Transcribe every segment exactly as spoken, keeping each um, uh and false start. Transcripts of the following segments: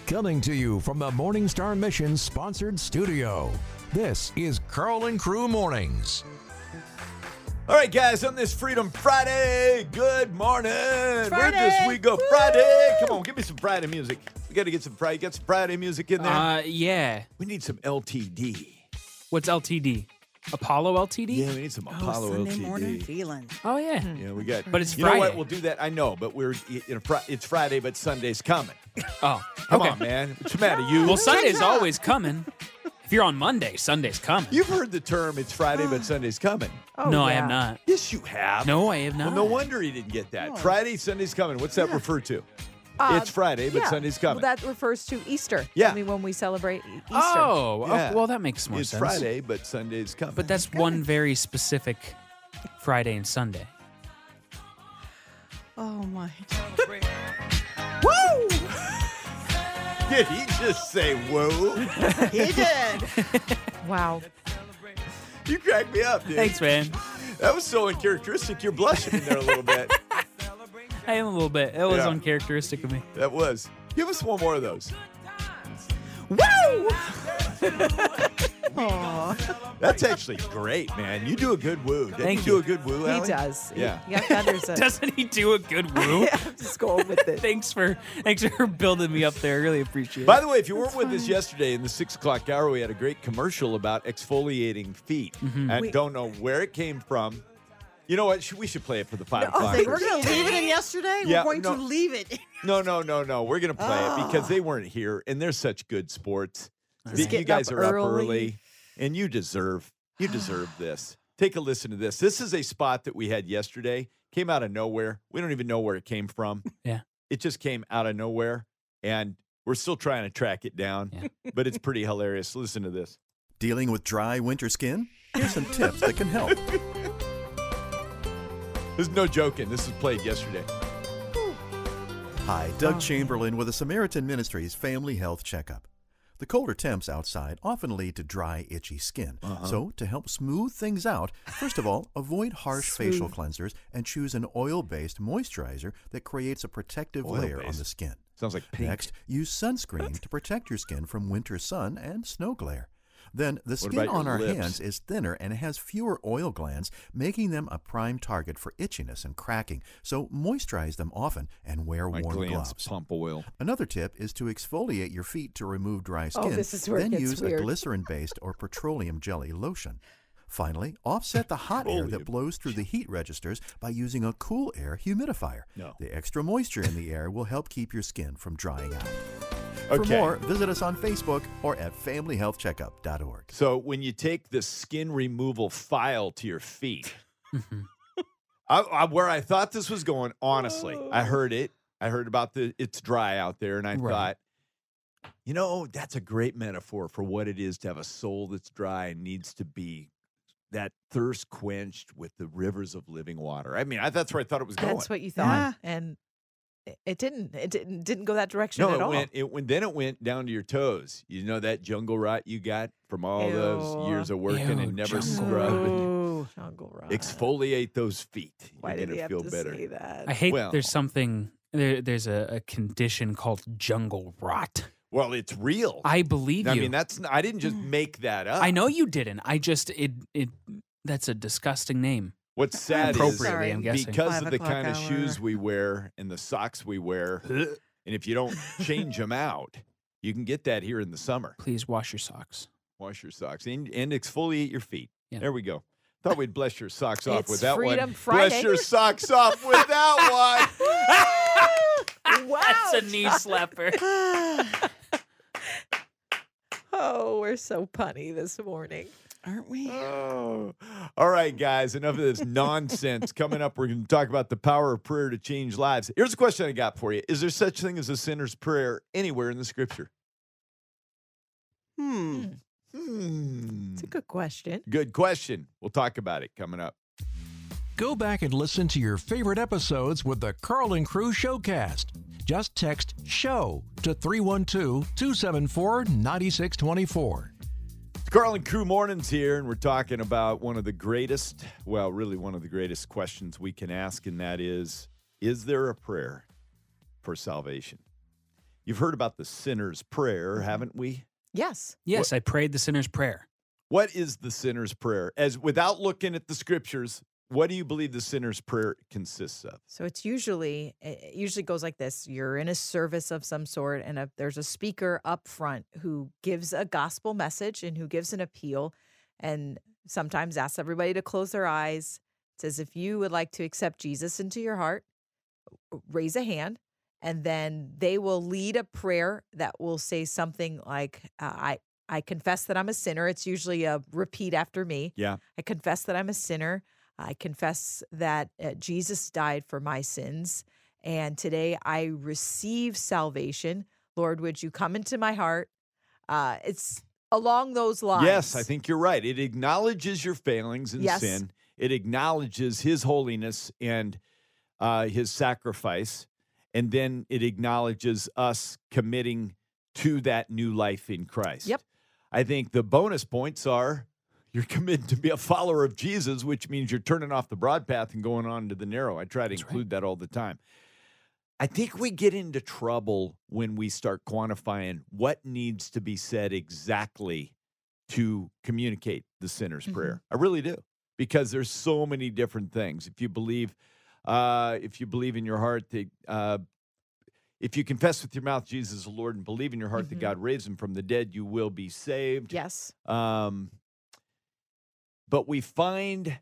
Coming to you from the Morning Star Mission sponsored studio, this is Carl and Crew Mornings. All right, guys, on this Freedom Friday, good morning. Friday. Where this we go? Friday. Come on, give me some Friday music. We got to get some Friday. Get some Friday music in there. Uh, yeah. We need some L T D. What's L T D? Apollo L T D? Yeah, we need some Apollo oh, Sunday L T D. morning feeling. Oh, yeah. Yeah, we got. But it's you Friday. know what? We'll do that. I know, but we're you know, fr- it's Friday, but Sunday's coming. Oh, Come okay. on, man. What's the matter, you? Well, Sunday's always coming. If you're on Monday, Sunday's coming. You've heard the term "it's Friday, but Sunday's coming." Oh, no, I yeah. have not. Yes, you have. No, I have not. Well, no wonder he didn't get that. Oh. Friday, Sunday's coming. What's that refer to? Uh, it's Friday, but yeah. Sunday's coming. Well, that refers to Easter. Yeah. I mean, when we celebrate E- Easter. Oh, Yeah. oh, well, that makes more it's sense. Friday, but Sunday's coming. But that's one very specific Friday and Sunday. Oh, my. Woo! Did he just say whoa? He did. Wow. You cracked me up, dude. Thanks, man. That was so uncharacteristic. You're blushing in there a little bit. I am a little bit. That was Yeah. uncharacteristic of me. That was. Give us one more of those. Woo! Aw. That's actually great, man. You do a good woo. Doesn't Thank you. you. do a good woo, He Allie? does. Yeah. Yeah, Thunder's a, Doesn't he do a good woo? I'm just going with it. Thanks for thanks for building me up there. I really appreciate By it. the way, if you weren't with us yesterday in the six o'clock hour, we had a great commercial about exfoliating feet. Mm-hmm. And We- don't know where it came from. You know what? Should- We should play it for the five I was o'clock. like, we're going to leave it in yesterday? Yeah, we're going no. to leave it. No, no, no, no. We're going to play it because Ah. they weren't here, and they're such good sports. Just You- you getting guys up are up early. early, and you deserve you deserve this. Take a listen to this. This is a spot that we had yesterday. Came out of nowhere. We don't even know where it came from. Yeah. It just came out of nowhere, and we're still trying to track it down. Yeah. But it's pretty hilarious. Listen to this. Dealing with dry winter skin? Here's some tips that can help. This is no joking. This was played yesterday. Hi, Oh. Doug Chamberlain with the Samaritan Ministries Family Health Checkup. The colder temps outside often lead to dry, itchy skin. Uh-huh. So, to help smooth things out, first of all, avoid harsh facial cleansers and choose an oil-based moisturizer that creates a protective layer on Oil-based? the skin. Sounds like pink. Next, use sunscreen to protect your skin from winter sun and snow glare. Then, the What skin about your on our lips? hands is thinner and has fewer oil glands, making them a prime target for itchiness and cracking. So, moisturize them often and wear My warm glands gloves. pump oil. Another tip is to exfoliate your feet to remove dry Oh, skin. this is where it then gets use weird. a glycerin-based or petroleum jelly lotion. Finally, offset the hot air Petroleum that blows through the heat registers by using a cool air humidifier. No. The extra moisture in the air will help keep your skin from drying out. For Okay. more, visit us on Facebook or at family health checkup dot org. So when you take the skin removal file to your feet, I, I, where I thought this was going, honestly, I heard it. I heard about the it's dry out there, and I Right. thought, you know, that's a great metaphor for what it is to have a soul that's dry and needs to be that thirst quenched with the rivers of living water. I mean, I, that's where I thought it was going. That's what you thought, Yeah. and it- it didn't. It didn't didn't go that direction no, at it all. went. It went. Then it went down to your toes. You know that jungle rot you got from all those Ew. years of working Ew, and never jungle scrubbing. Ooh, jungle rot. Exfoliate those feet. Why You're did gonna he have feel to better. say that? I hate Well- there's something there, there's a, a condition called jungle rot. Well, it's real. I believe I you. mean, that's I didn't just make that up. I know you didn't. I just it it that's a disgusting name. What's sad is Appropriately, Sorry. I'm guessing. because Five of the o'clock kind of hour. shoes we wear and the socks we wear, and if you don't change them out, you can get that here in the summer. Please wash your socks. Wash your socks and, and exfoliate your feet. Yeah. There we go. Thought we'd bless your socks off It's with that Freedom one. Friday. Bless your socks off with that one. Wow, That's a knee slapper. Oh, we're so punny this morning. Aren't we? Oh. All right, guys, enough of this nonsense. Coming up, we're going to talk about the power of prayer to change lives. Here's a question I got for you. Is there such thing as a sinner's prayer anywhere in the scripture? Hmm. Hmm. It's a good question. Good question. We'll talk about it coming up. Go back and listen to your favorite episodes with the Carl and Crew Showcast. Just text SHOW to three one two, two seven four, nine six two four. Carl and Crew Mornings here, and we're talking about one of the greatest, well, really one of the greatest questions we can ask, and that is, is there a prayer for salvation? You've heard about the sinner's prayer, Mhm. haven't we? Yes. Yes, I prayed the sinner's prayer. What is the sinner's prayer? As without looking at the scriptures, what do you believe the sinner's prayer consists of? So it's usually it usually goes like this. You're in a service of some sort, and a, there's a speaker up front who gives a gospel message and who gives an appeal, and sometimes asks everybody to close their eyes. It says, if you would like to accept Jesus into your heart, raise a hand, and then they will lead a prayer that will say something like, uh, "I I confess that I'm a sinner." It's usually a repeat after me. Yeah. I confess that I'm a sinner. I confess that uh, Jesus died for my sins. And today I receive salvation. Lord, would you come into my heart? Uh, it's along those lines. Yes, I think you're right. It acknowledges your failings and Yes. sin. It acknowledges his holiness and uh, his sacrifice. And then it acknowledges us committing to that new life in Christ. Yep. I think the bonus points are you're committed to be a follower of Jesus, which means you're turning off the broad path and going on to the narrow. I try to That's right. include that all the time. I think we get into trouble when we start quantifying what needs to be said exactly to communicate the sinner's Mhm. prayer. I really do, because there's so many different things. If you believe, uh, if you believe in your heart that, uh, if you confess with your mouth Jesus is the Lord and believe in your heart that Mhm. God raised him from the dead, you will be saved. Yes. Um, but we find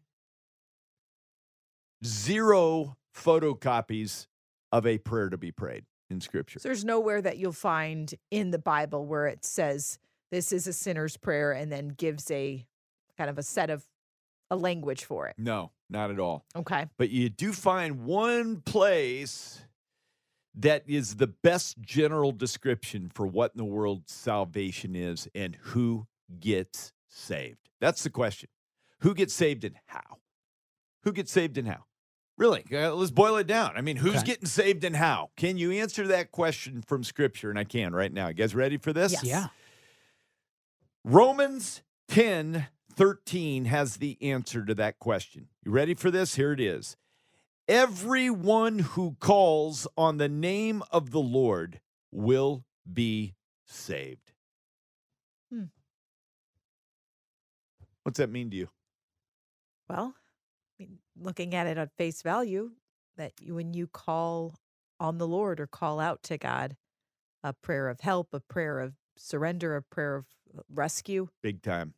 zero photocopies of a prayer to be prayed in Scripture. So there's nowhere that you'll find in the Bible where it says this is a sinner's prayer and then gives a kind of a set of a language for it. No, not at all. Okay. But you do find one place that is the best general description for what in the world salvation is and who gets saved. That's the question. Who gets saved and how? Who gets saved and how? Really, uh, let's boil it down. I mean, who's Okay. getting saved and how? Can you answer that question from Scripture? And I can right now. You guys ready for this? Yes. Yeah. Romans ten thirteen has the answer to that question. You ready for this? Here it is. Everyone who calls on the name of the Lord will be saved. Hmm. What's that mean to you? Well, I mean, looking at it at face value, that you, when you call on the Lord or call out to God, a prayer of help, a prayer of surrender, a prayer of rescue. Big time.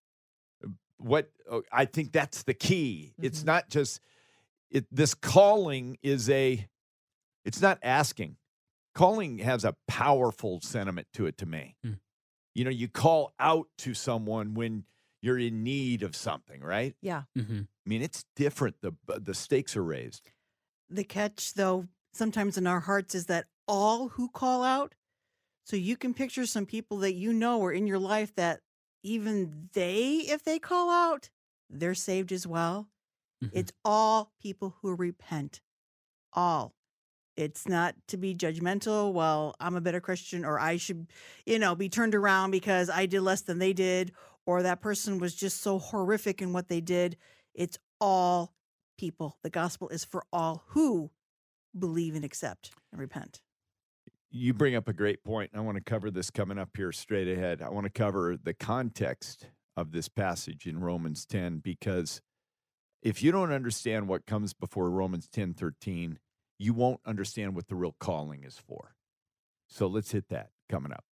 What oh, I think that's the key. It's Mhm. not just it. This calling is a. It's not asking. Calling has a powerful sentiment to it to me. Hmm. You know, you call out to someone when you're in need of something, right? Yeah. Mm-hmm. I mean, it's different. The the stakes are raised. The catch, though, sometimes in our hearts is that all who call out, so you can picture some people that you know are in your life that even they, if they call out, they're saved as well. Mm-hmm. It's all people who repent. All. It's not to be judgmental. Well, I'm a better Christian, or I should, you know, be turned around because I did less than they did, or that person was just so horrific in what they did. It's all people. The gospel is for all who believe and accept and repent. You bring up a great point. I want to cover this coming up here straight ahead. I want to cover the context of this passage in Romans ten, because if you don't understand what comes before Romans ten thirteen, you won't understand what the real calling is for. So let's hit that coming up.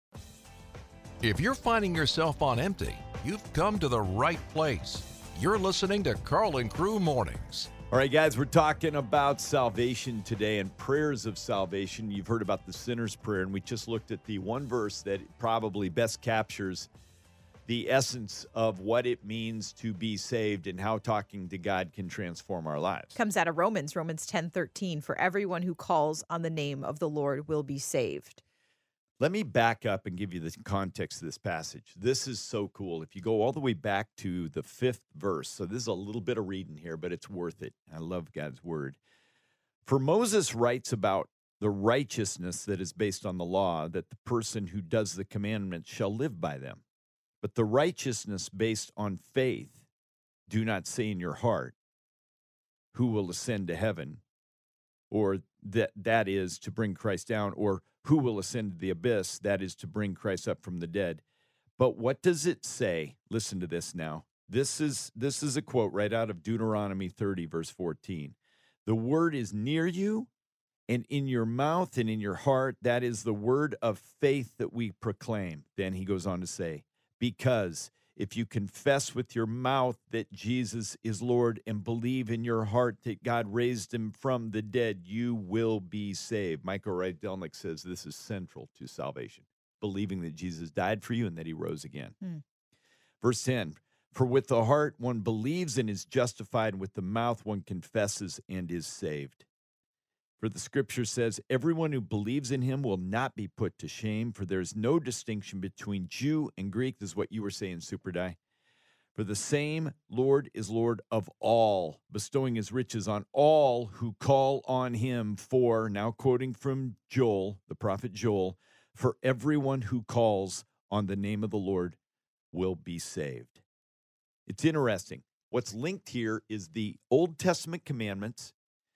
If you're finding yourself on empty, you've come to the right place. You're listening to Carl and Crew Mornings. All right, guys, we're talking about salvation today and prayers of salvation. You've heard about the sinner's prayer, and we just looked at the one verse that probably best captures the essence of what it means to be saved and how talking to God can transform our lives. Comes out of Romans, Romans ten thirteen. For everyone who calls on the name of the Lord will be saved. Let me back up and give you the context of this passage. This is so cool. If you go all the way back to the fifth verse, so this is a little bit of reading here, but it's worth it. I love God's word. For Moses writes about the righteousness that is based on the law, that the person who does the commandments shall live by them. But the righteousness based on faith, do not say in your heart, who will ascend to heaven, or that that is to bring Christ down, or who will ascend to the abyss, that is to bring Christ up from the dead. But what does it say? Listen to this now. This is this is a quote right out of Deuteronomy thirty, verse fourteen. The word is near you and in your mouth and in your heart. That is the word of faith that we proclaim. Then he goes on to say, because if you confess with your mouth that Jesus is Lord and believe in your heart that God raised him from the dead, you will be saved. Michael Rydelnik says this is central to salvation, believing that Jesus died for you and that he rose again. Mm. Verse ten, for with the heart one believes and is justified, and with the mouth one confesses and is saved. For the scripture says, everyone who believes in him will not be put to shame, for there is no distinction between Jew and Greek. This is what you were saying, Superdye. For the same Lord is Lord of all, bestowing his riches on all who call on him. For, now quoting from Joel, the prophet Joel, for everyone who calls on the name of the Lord will be saved. It's interesting. What's linked here is the Old Testament commandments,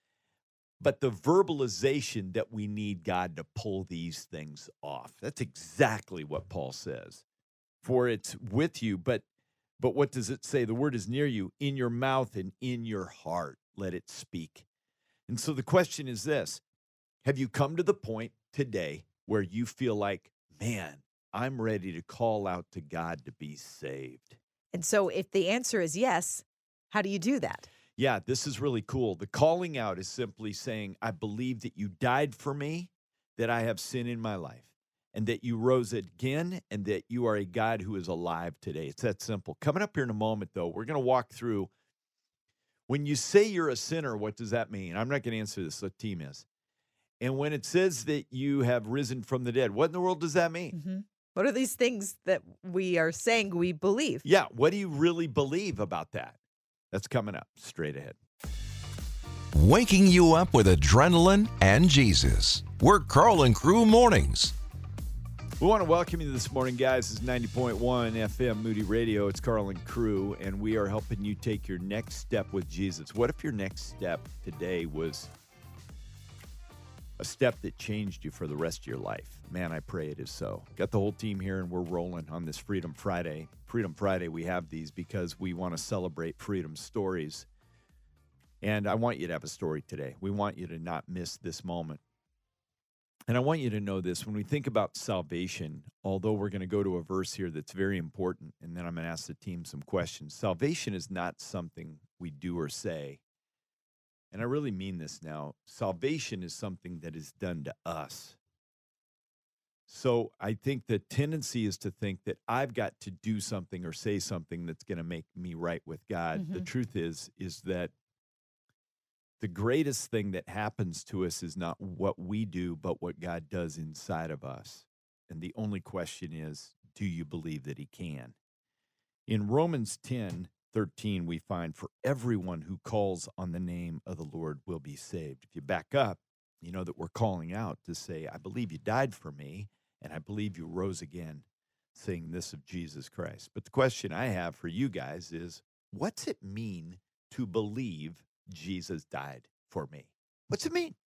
but the verbalization that we need God to pull these things off. That's exactly what Paul says. For it's with you, but but what does it say? The word is near you, in your mouth and in your heart. Let it speak. And so the question is this. Have you come to the point today where you feel like, man, I'm ready to call out to God to be saved? And so if the answer is yes, how do you do that? Yeah, this is really cool. The calling out is simply saying, I believe that you died for me, that I have sin in my life, and that you rose again, and that you are a God who is alive today. It's that simple. Coming up here in a moment, though, we're going to walk through. When you say you're a sinner, what does that mean? I'm not going to answer this. The team is. And when it says that you have risen from the dead, what in the world does that mean? Mm-hmm. What are these things that we are saying we believe? Yeah, what do you really believe about that? That's coming up straight ahead. Waking you up with adrenaline and Jesus. We're Carl and Crew Mornings. We want to welcome you this morning, guys. This is ninety point one F M Moody Radio. It's Carl and Crew, and we are helping you take your next step with Jesus. What if your next step today was a step that changed you for the rest of your life? Man, I pray it is so. Got the whole team here, and we're rolling on this Freedom Friday. Freedom Friday, we have these because we want to celebrate freedom stories. And I want you to have a story today. We want you to not miss this moment. And I want you to know this. When we think about salvation, although we're going to go to a verse here that's very important, and then I'm going to ask the team some questions. Salvation is not something we do or say. And I really mean this now. Salvation is something that is done to us. So I think the tendency is to think that I've got to do something or say something that's going to make me right with God. Mm-hmm. The truth is, is that the greatest thing that happens to us is not what we do, but what God does inside of us. And the only question is, do you believe that he can? In Romans ten thirteen, we find, for everyone who calls on the name of the Lord will be saved. If you back up, you know that we're calling out to say, I believe you died for me, and I believe you rose again, saying this of Jesus Christ. But the question I have for you guys is, what's it mean to believe Jesus died for me? What's it mean?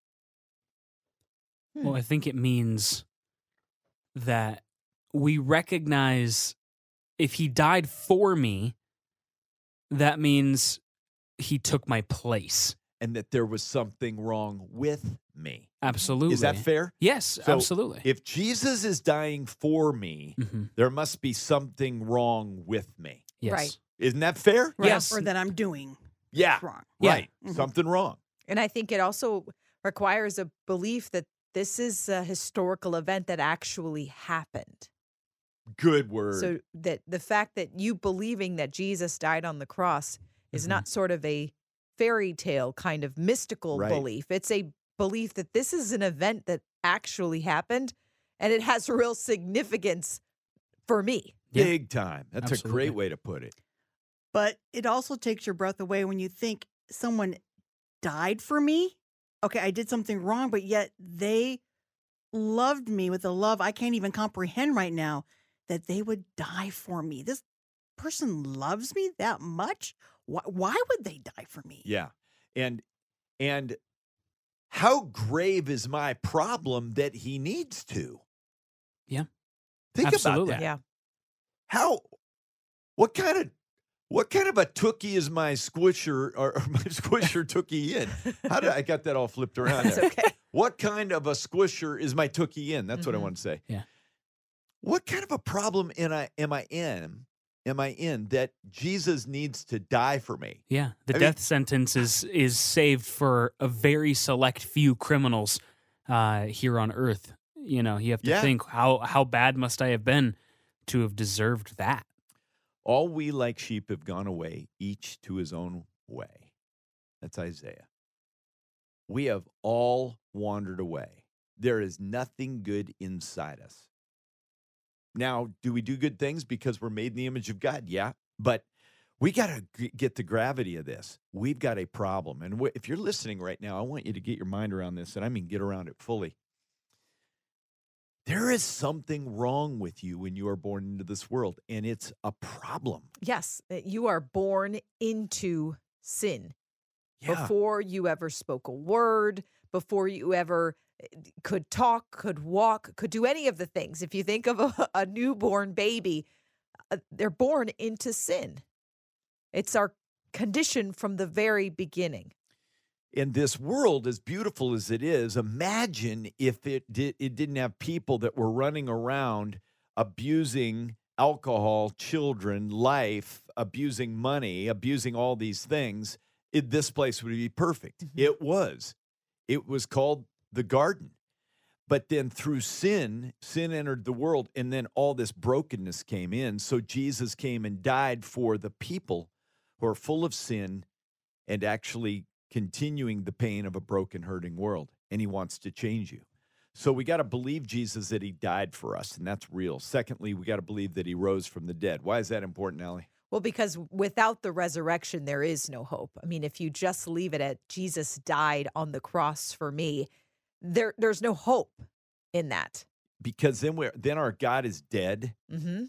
Well, I think it means that we recognize if he died for me, that means he took my place. And that there was something wrong with me. Absolutely. Is that fair? Yes, so absolutely. If Jesus is dying for me, mm-hmm. there must be something wrong with me. Yes. Right. Isn't that fair? Right. Yes. Or that I'm doing yeah. wrong. Right. Yeah. Mm-hmm. Something wrong. And I think it also requires a belief that this is a historical event that actually happened. Good word. So that the fact that you believing that Jesus died on the cross is mm-hmm. not sort of a fairy tale kind of mystical right. belief. It's a belief that this is an event that actually happened, and it has real significance for me. Big yeah. time. That's Absolutely. a great way to put it. But it also takes your breath away when you think someone died for me. Okay, I did something wrong, but yet they loved me with a love I can't even comprehend right now, that they would die for me. This person loves me that much? Why, why would they die for me? Yeah. And and how grave is my problem that he needs to? Yeah. Think Absolutely. about that. Yeah. How, what kind of, what kind of a tookie is my squisher or, or my squisher tookie in? How did I got that all flipped around It's there? okay. What kind of a squisher is my tookie in? That's what I Mhm. want to say. Yeah. What kind of a problem am I, am I in? Am I in that Jesus needs to die for me? Yeah, the I mean- death sentence is is saved for a very select few criminals uh, here on Earth. You know, you have to Yeah. think how how bad must I have been to have deserved that? All we like sheep have gone away, each to his own way. That's Isaiah. We have all wandered away. There is nothing good inside us. Now, do we do good things because we're made in the image of God? Yeah, but we got to g- get the gravity of this. We've got a problem. And wh- if you're listening right now, I want you to get your mind around this, and I mean get around it fully. There is something wrong with you when you are born into this world, and it's a problem. Yes, uh, you are born into sin Yeah. before you ever spoke a word, before you ever uh, could talk, could walk, could do any of the things. If you think of a, a newborn baby, uh, they're born into sin. It's our condition from the very beginning. In this world, as beautiful as it is, imagine if it did it didn't have people that were running around abusing alcohol, children, life, abusing money, abusing all these things. It, this place would be perfect. Mhm. It was. It was called the garden. But then through sin, sin entered the world, and then all this brokenness came in. So Jesus came and died for the people who are full of sin and actually continuing the pain of a broken, hurting world. And he wants to change you. So we got to believe, Jesus, that he died for us, and that's real. Secondly, we got to believe that he rose from the dead. Why is that important, Allie? Well, because without the resurrection, there is no hope. I mean, if you just leave it at Jesus died on the cross for me, there there's no hope in that. Because then we're then our God is dead. Mm-hmm.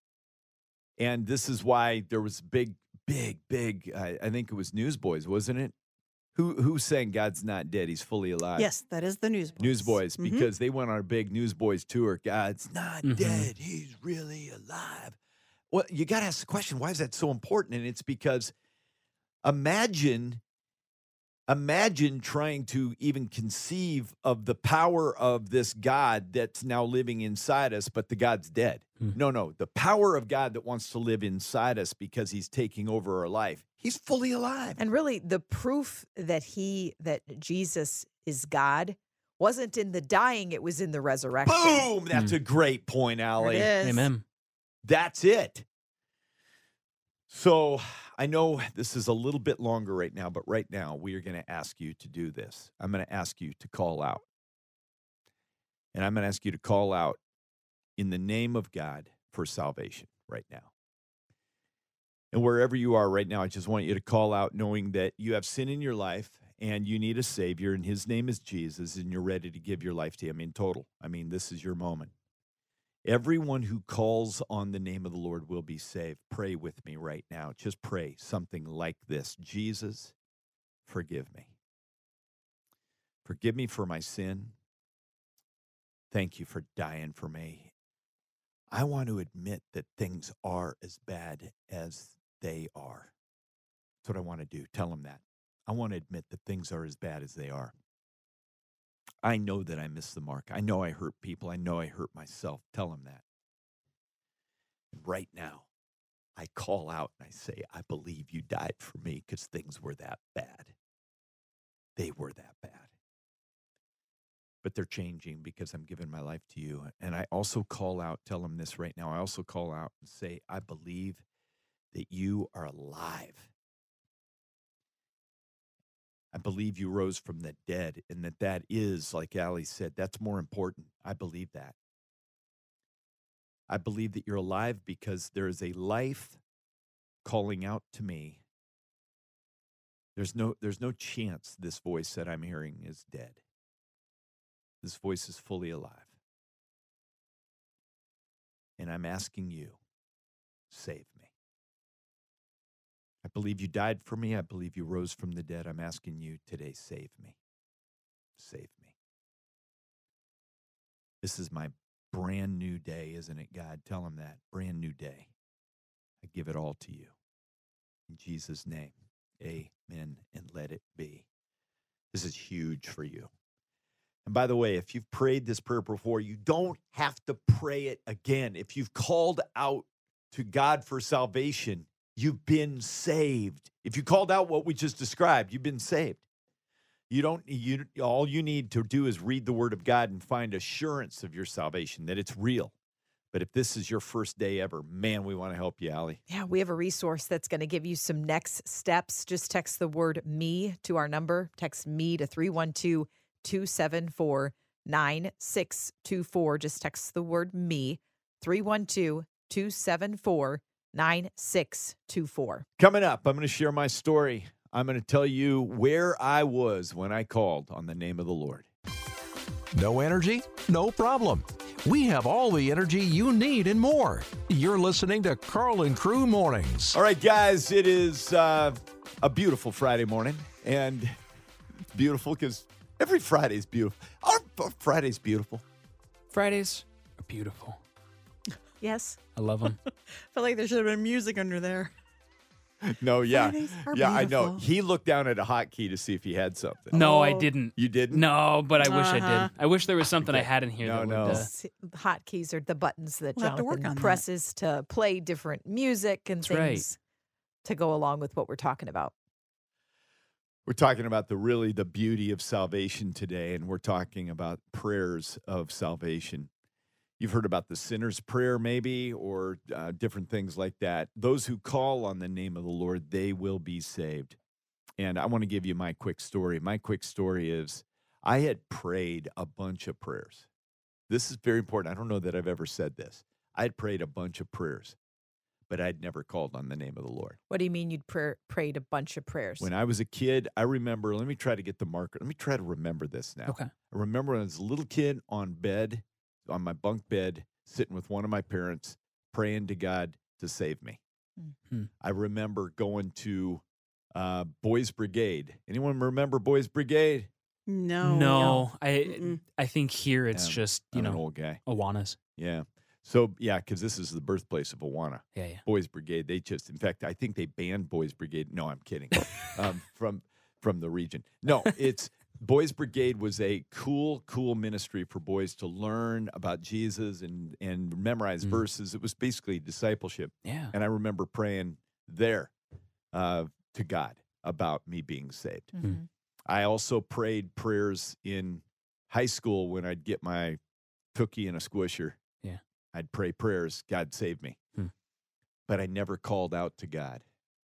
And this is why there was big, big, big, I, I think it was Newsboys, wasn't it? Who who sang God's not dead, he's fully alive? Yes, that is the Newsboys. Newsboys, Mhm. because they went on a big Newsboys tour. God's not Mhm. dead, he's really alive. Well, you got to ask the question, why is that so important? And it's because imagine, imagine trying to even conceive of the power of this God that's now living inside us, but the God's dead. Hmm. No, no, the power of God that wants to live inside us because he's taking over our life. He's fully alive. And really, the proof that he, that Jesus is God wasn't in the dying, it was in the resurrection. Boom! That's Hmm. a great point, There Allie. it is. Amen. That's it. So I know this is a little bit longer right now, but right now we are going to ask you to do this. I'm going to ask you to call out. And I'm going to ask you to call out in the name of God for salvation right now. And wherever you are right now, I just want you to call out knowing that you have sin in your life and you need a Savior, and his name is Jesus, and you're ready to give your life to him in total. I mean, this is your moment. Everyone who calls on the name of the Lord will be saved. Pray with me right now. Just pray something like this. Jesus, forgive me. Forgive me for my sin. Thank you for dying for me. I want to admit that things are as bad as they are. That's what I want to do. Tell him that. I want to admit that things are as bad as they are. I know that I missed the mark. I know I hurt people. I know I hurt myself. Tell him that. And right now, I call out and I say, I believe you died for me because things were that bad. They were that bad. But they're changing because I'm giving my life to you. And I also call out, tell him this right now. I also call out and say, I believe that you are alive. I believe you rose from the dead, and that that is, like Allie said, that's more important. I believe that. I believe that you're alive because there is a life calling out to me. There's no, there's no chance this voice that I'm hearing is dead. This voice is fully alive. And I'm asking you, save me. I believe you died for me. I believe you rose from the dead. I'm asking you today, save me. save me. This is my brand new day, isn't it, God? Tell him that. Brand new day. I give it all to you. In Jesus' name, amen, and let it be. This is huge for you. And by the way, if you've prayed this prayer before, you don't have to pray it again. If you've called out to God for salvation, you've been saved. If you called out what we just described, you've been saved. You don't, you, all you need to do is read the word of God and find assurance of your salvation, that it's real. But if this is your first day ever, man, we want to help you, Allie. Yeah, we have a resource that's going to give you some next steps. Just text the word me to our number. Text me to three one two, two seven four, nine six two four. Just text the word me, three one two, two seven four, nine six two four. Coming up, I'm going to share my story. I'm going to tell you where I was when I called on the name of the Lord. No energy? No problem. We have all the energy you need and more. You're listening to Carl and Crew Mornings. All right, guys, it is uh, a beautiful Friday morning, and it's beautiful because every Friday is beautiful. Our, our Friday's beautiful. Fridays are beautiful. Yes. I love them. I feel like there should have been music under there. No, yeah. Fridays are Yeah, I know. beautiful. He looked down at a hotkey to see if he had something. No, I Oh. didn't. You didn't? No, but I wish I Uh-huh. did. I wish there was something I had in here. No, that no. Would, uh, S- Hotkeys are the buttons that We'll have to work Jonathan on that. presses to play different music and That's right. things to go along with what we're talking about. We're talking about the really the beauty of salvation today, and we're talking about prayers of salvation. You've heard about the sinner's prayer, maybe, or uh, different things like that. Those who call on the name of the Lord, they will be saved. And I want to give you my quick story. My quick story is I had prayed a bunch of prayers. This is very important. I don't know that I've ever said this. I had prayed a bunch of prayers, but I'd never called on the name of the Lord. What do you mean you'd pray, prayed a bunch of prayers? When I was a kid, I remember, let me try to get the marker. Let me try to remember this now. Okay. I remember when I was a little kid on bed, on my bunk bed, sitting with one of my parents, praying to God to save me. Hmm. I remember going to uh, Boys Brigade. Anyone remember Boys Brigade? No. no, I Mm-mm. I think here it's Yeah, just, you I'm an know, old guy. Awanas. Yeah. So, yeah, because this is the birthplace of Awana. Yeah, yeah. Boys Brigade, they just, in fact, I think they banned Boys Brigade. No, I'm kidding. um, from from the region. No, it's Boys Brigade was a cool, cool ministry for boys to learn about Jesus and and memorize Mm. verses. It was basically discipleship. Yeah. And I remember praying there uh, to God about me being saved. Mhm. I also prayed prayers in high school when I'd get my cookie and a squisher. Yeah. I'd pray prayers, God save me. Hmm. But I never called out to God.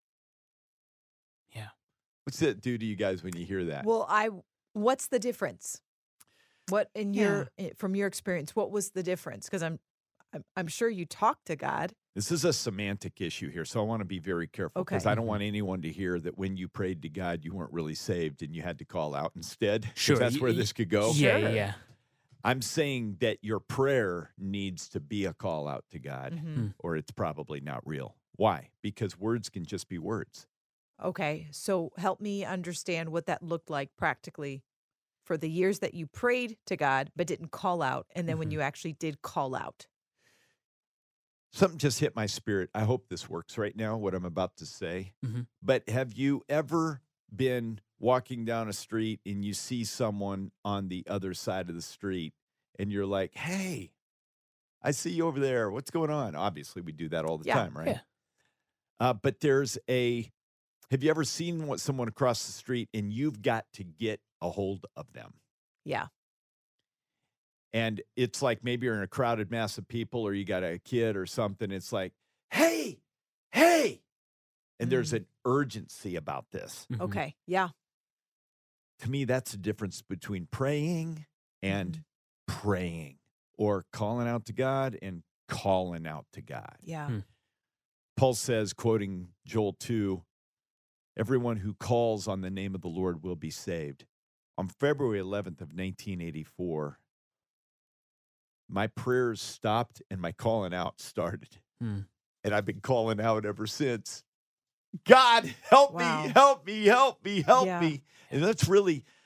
Yeah. What's that do to you guys when you hear that? Well, I. What's the difference? What in your eh, from your experience? What was the difference? Because I'm, I'm, I'm sure you talked to God. This is a semantic issue here, so I want to be very careful because Okay. I don't want anyone to hear that when you prayed to God, you weren't really saved and you had to call out instead. 'cause Sure, That's y- where y- this could go. Yeah, Sure. yeah, yeah. I'm saying that your prayer needs to be a call out to God, Mhm. or it's probably not real. Why? Because words can just be words. Okay, so help me understand what that looked like practically for the years that you prayed to God but didn't call out, and then when Mhm. you actually did call out. Something just hit my spirit. I hope this works right now, what I'm about to say. Mhm. But have you ever been walking down a street and you see someone on the other side of the street and you're like, hey, I see you over there. What's going on? Obviously, we do that all the Yeah, time, right? yeah. Uh, but there's a, have you ever seen what someone across the street and you've got to get a hold of them? Yeah. And it's like maybe you're in a crowded mass of people or you got a kid or something. It's like, hey, hey. And there's Mm. an urgency about this. Mhm. Okay. Yeah. To me, that's the difference between praying and Mm-hmm. praying, or calling out to God and calling out to God. Yeah. Hmm. Paul says, quoting Joel two, everyone who calls on the name of the Lord will be saved. On February eleventh of nineteen eighty-four, my prayers stopped and my calling out started. Hmm. And I've been calling out ever since. God, help Wow. me, help me, help me, help Yeah. me. And that's really,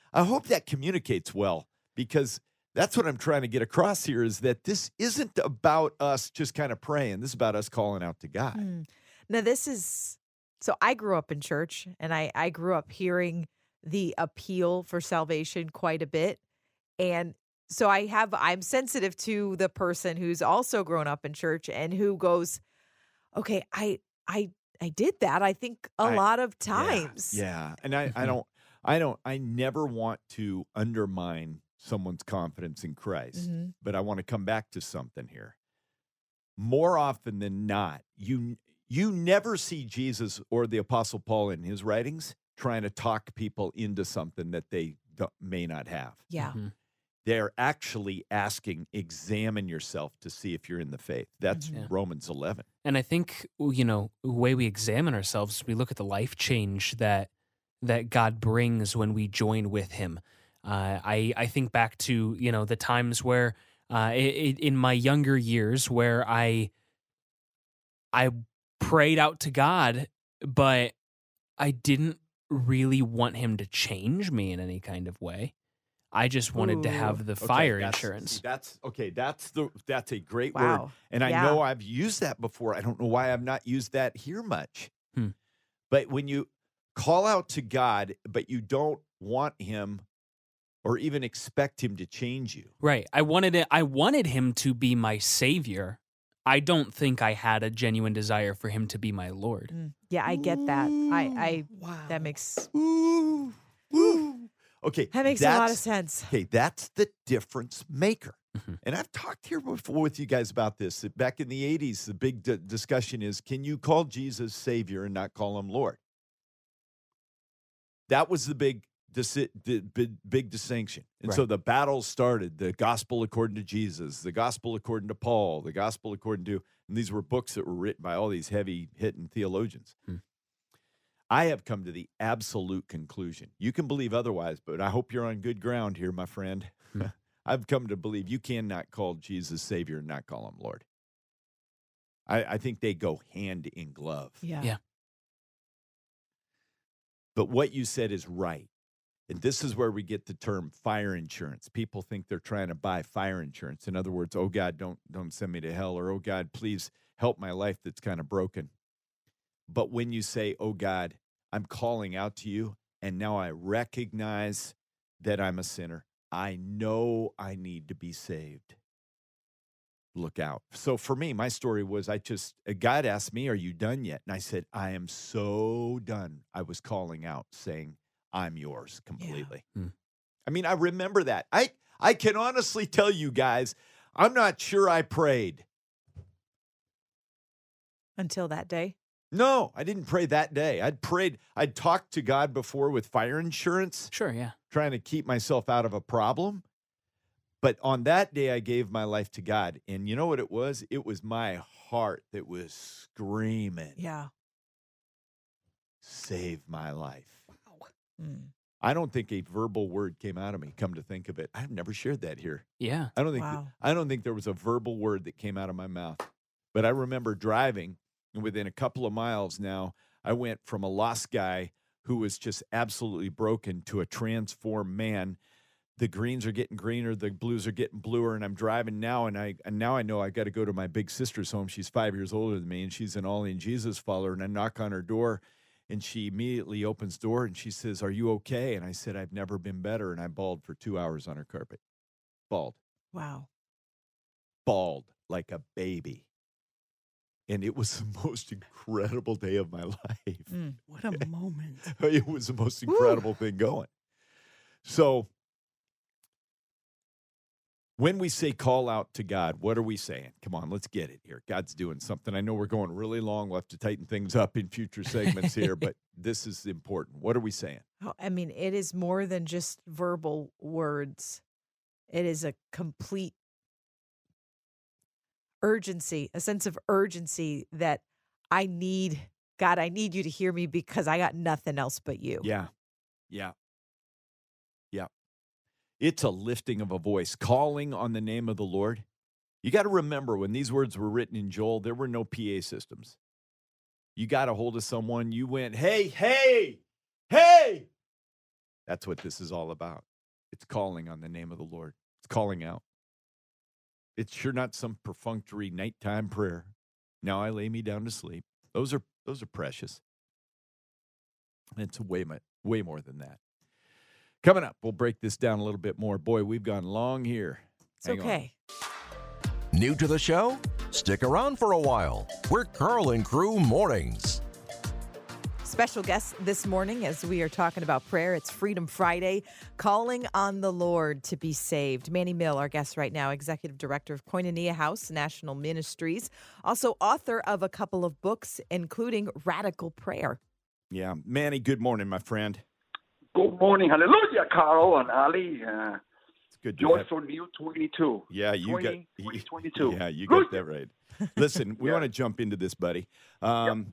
I hope that communicates well, because that's what I'm trying to get across here, is that this isn't about us just kind of praying. This is about us calling out to God. Mm. Now, this is so I grew up in church, and I, I grew up hearing the appeal for salvation quite a bit. And so I have, I'm sensitive to the person who's also grown up in church and who goes, okay, I, I, I did that. I think a I- lot of Yeah, times. Yeah. And I, I don't, I don't, I never want to undermine someone's confidence in Christ, Mhm. but I want to come back to something here. More often than not, you, you never see Jesus or the Apostle Paul in his writings trying to talk people into something that they don't, may not have. Yeah. Mhm. They're actually asking, examine yourself to see if you're in the faith. That's Mhm. Yeah. Romans eleven. And I think, you know, the way we examine ourselves, we look at the life change that that God brings when we join with Him. Uh, I I think back to, you know, the times where uh, i i in my younger years where I I prayed out to God, but I didn't really want Him to change me in any kind of way. I just wanted to Ooh. have the Okay, fire that's- insurance. see, That's okay. That's the that's a great word, Wow. and I Yeah. know I've used that before. I don't know why I've not used that here much. Hmm. But when you call out to God, but you don't want Him or even expect Him to change you. Right. I wanted it. I wanted Him to be my savior. I don't think I had a genuine desire for Him to be my Lord. Mm. Yeah, I get that. I, I, Wow. that makes, Ooh, ooh. Okay, that makes a lot of that's- sense. Okay, that's the difference maker. Mhm. And I've talked here before with you guys about this. That back in the eighties, the big d- discussion is, can you call Jesus Savior and not call Him Lord? That was the big, disi- the big, big distinction. And so Right. the battles started, the gospel according to Jesus, the gospel according to Paul, the gospel according to, and these were books that were written by all these heavy hitting theologians. Hmm. I have come to the absolute conclusion. You can believe otherwise, but I hope you're on good ground here, my friend. Hmm. I've come to believe you cannot call Jesus Savior and not call Him Lord. I, I think they go hand in glove. Yeah. Yeah. But what you said is right. And this is where we get the term fire insurance. People think they're trying to buy fire insurance. In other words, oh God, don't don't send me to hell, or oh God, please help my life that's kind of broken. But when you say, oh God, I'm calling out to you, and now I recognize that I'm a sinner, I know I need to be saved. Look out. So for me, my story was I just, God asked me, are you done yet? And I said, I am so done. I was calling out saying, I'm yours completely. Hmm. I mean, I remember that. I, I can honestly tell you guys, I'm not sure I prayed. Until that day. No, I didn't pray that day. I'd prayed, I'd talked to God before with fire insurance, Sure, yeah. trying to keep myself out of a problem. But on that day, I gave my life to God. And you know what it was? It was my heart that was screaming, Yeah. save my life. Mm. I don't think a verbal word came out of me, come to think of it. I've never shared that here. Yeah. I don't think Wow. I don't think there was a verbal word that came out of my mouth. But I remember driving, and within a couple of miles now, I went from a lost guy who was just absolutely broken to a transformed man. The greens are getting greener, the blues are getting bluer, and I'm driving now, and I and now I know I got to go to my big sister's home. She's five years older than me, and she's an all in Jesus follower. And I knock on her door, and she immediately opens the door, and she says, "Are you okay?" And I said, "I've never been better." And I bawled for two hours on her carpet, bawled, Wow. bawled like a baby. And it was the most incredible day of my life. Mm. What a moment. It was the most incredible thing going. So when we say call out to God, what are we saying? Come on, let's get it here. God's doing something. I know we're going really long. We'll have to tighten things up in future segments here, but this is important. What are we saying? Oh, I mean, it is more than just verbal words. It is a complete urgency, a sense of urgency that I need, God, I need you to hear me because I got nothing else but you. Yeah. Yeah. Yeah. It's a lifting of a voice, calling on the name of the Lord. You got to remember when these words were written in Joel, there were no P A systems. You got a hold of someone, you went, hey, hey, hey. That's what this is all about. It's calling on the name of the Lord. It's calling out. It's sure not some perfunctory nighttime prayer. Now I lay me down to sleep. Those are those are precious. It's way, way more than that. Coming up, we'll break this down a little bit more. Boy, we've gone long here. It's Hang okay. on. New to the show? Stick around for a while. We're Carl and Crew Mornings. Special guest this morning as we are talking about prayer. It's Freedom Friday, calling on the Lord to be saved. Manny Mill, our guest right now, Executive Director of Koinonia House National Ministries, also author of a couple of books, including Radical Prayer. Yeah. Manny, good morning, my friend. Good morning. Hallelujah, Carl and Ali. Uh, It's good to Joy have- for New twenty-two. Yeah, you got twenty twenty-two. Yeah, you Good. got that right. Listen, we Yeah. want to jump into this, buddy. Um,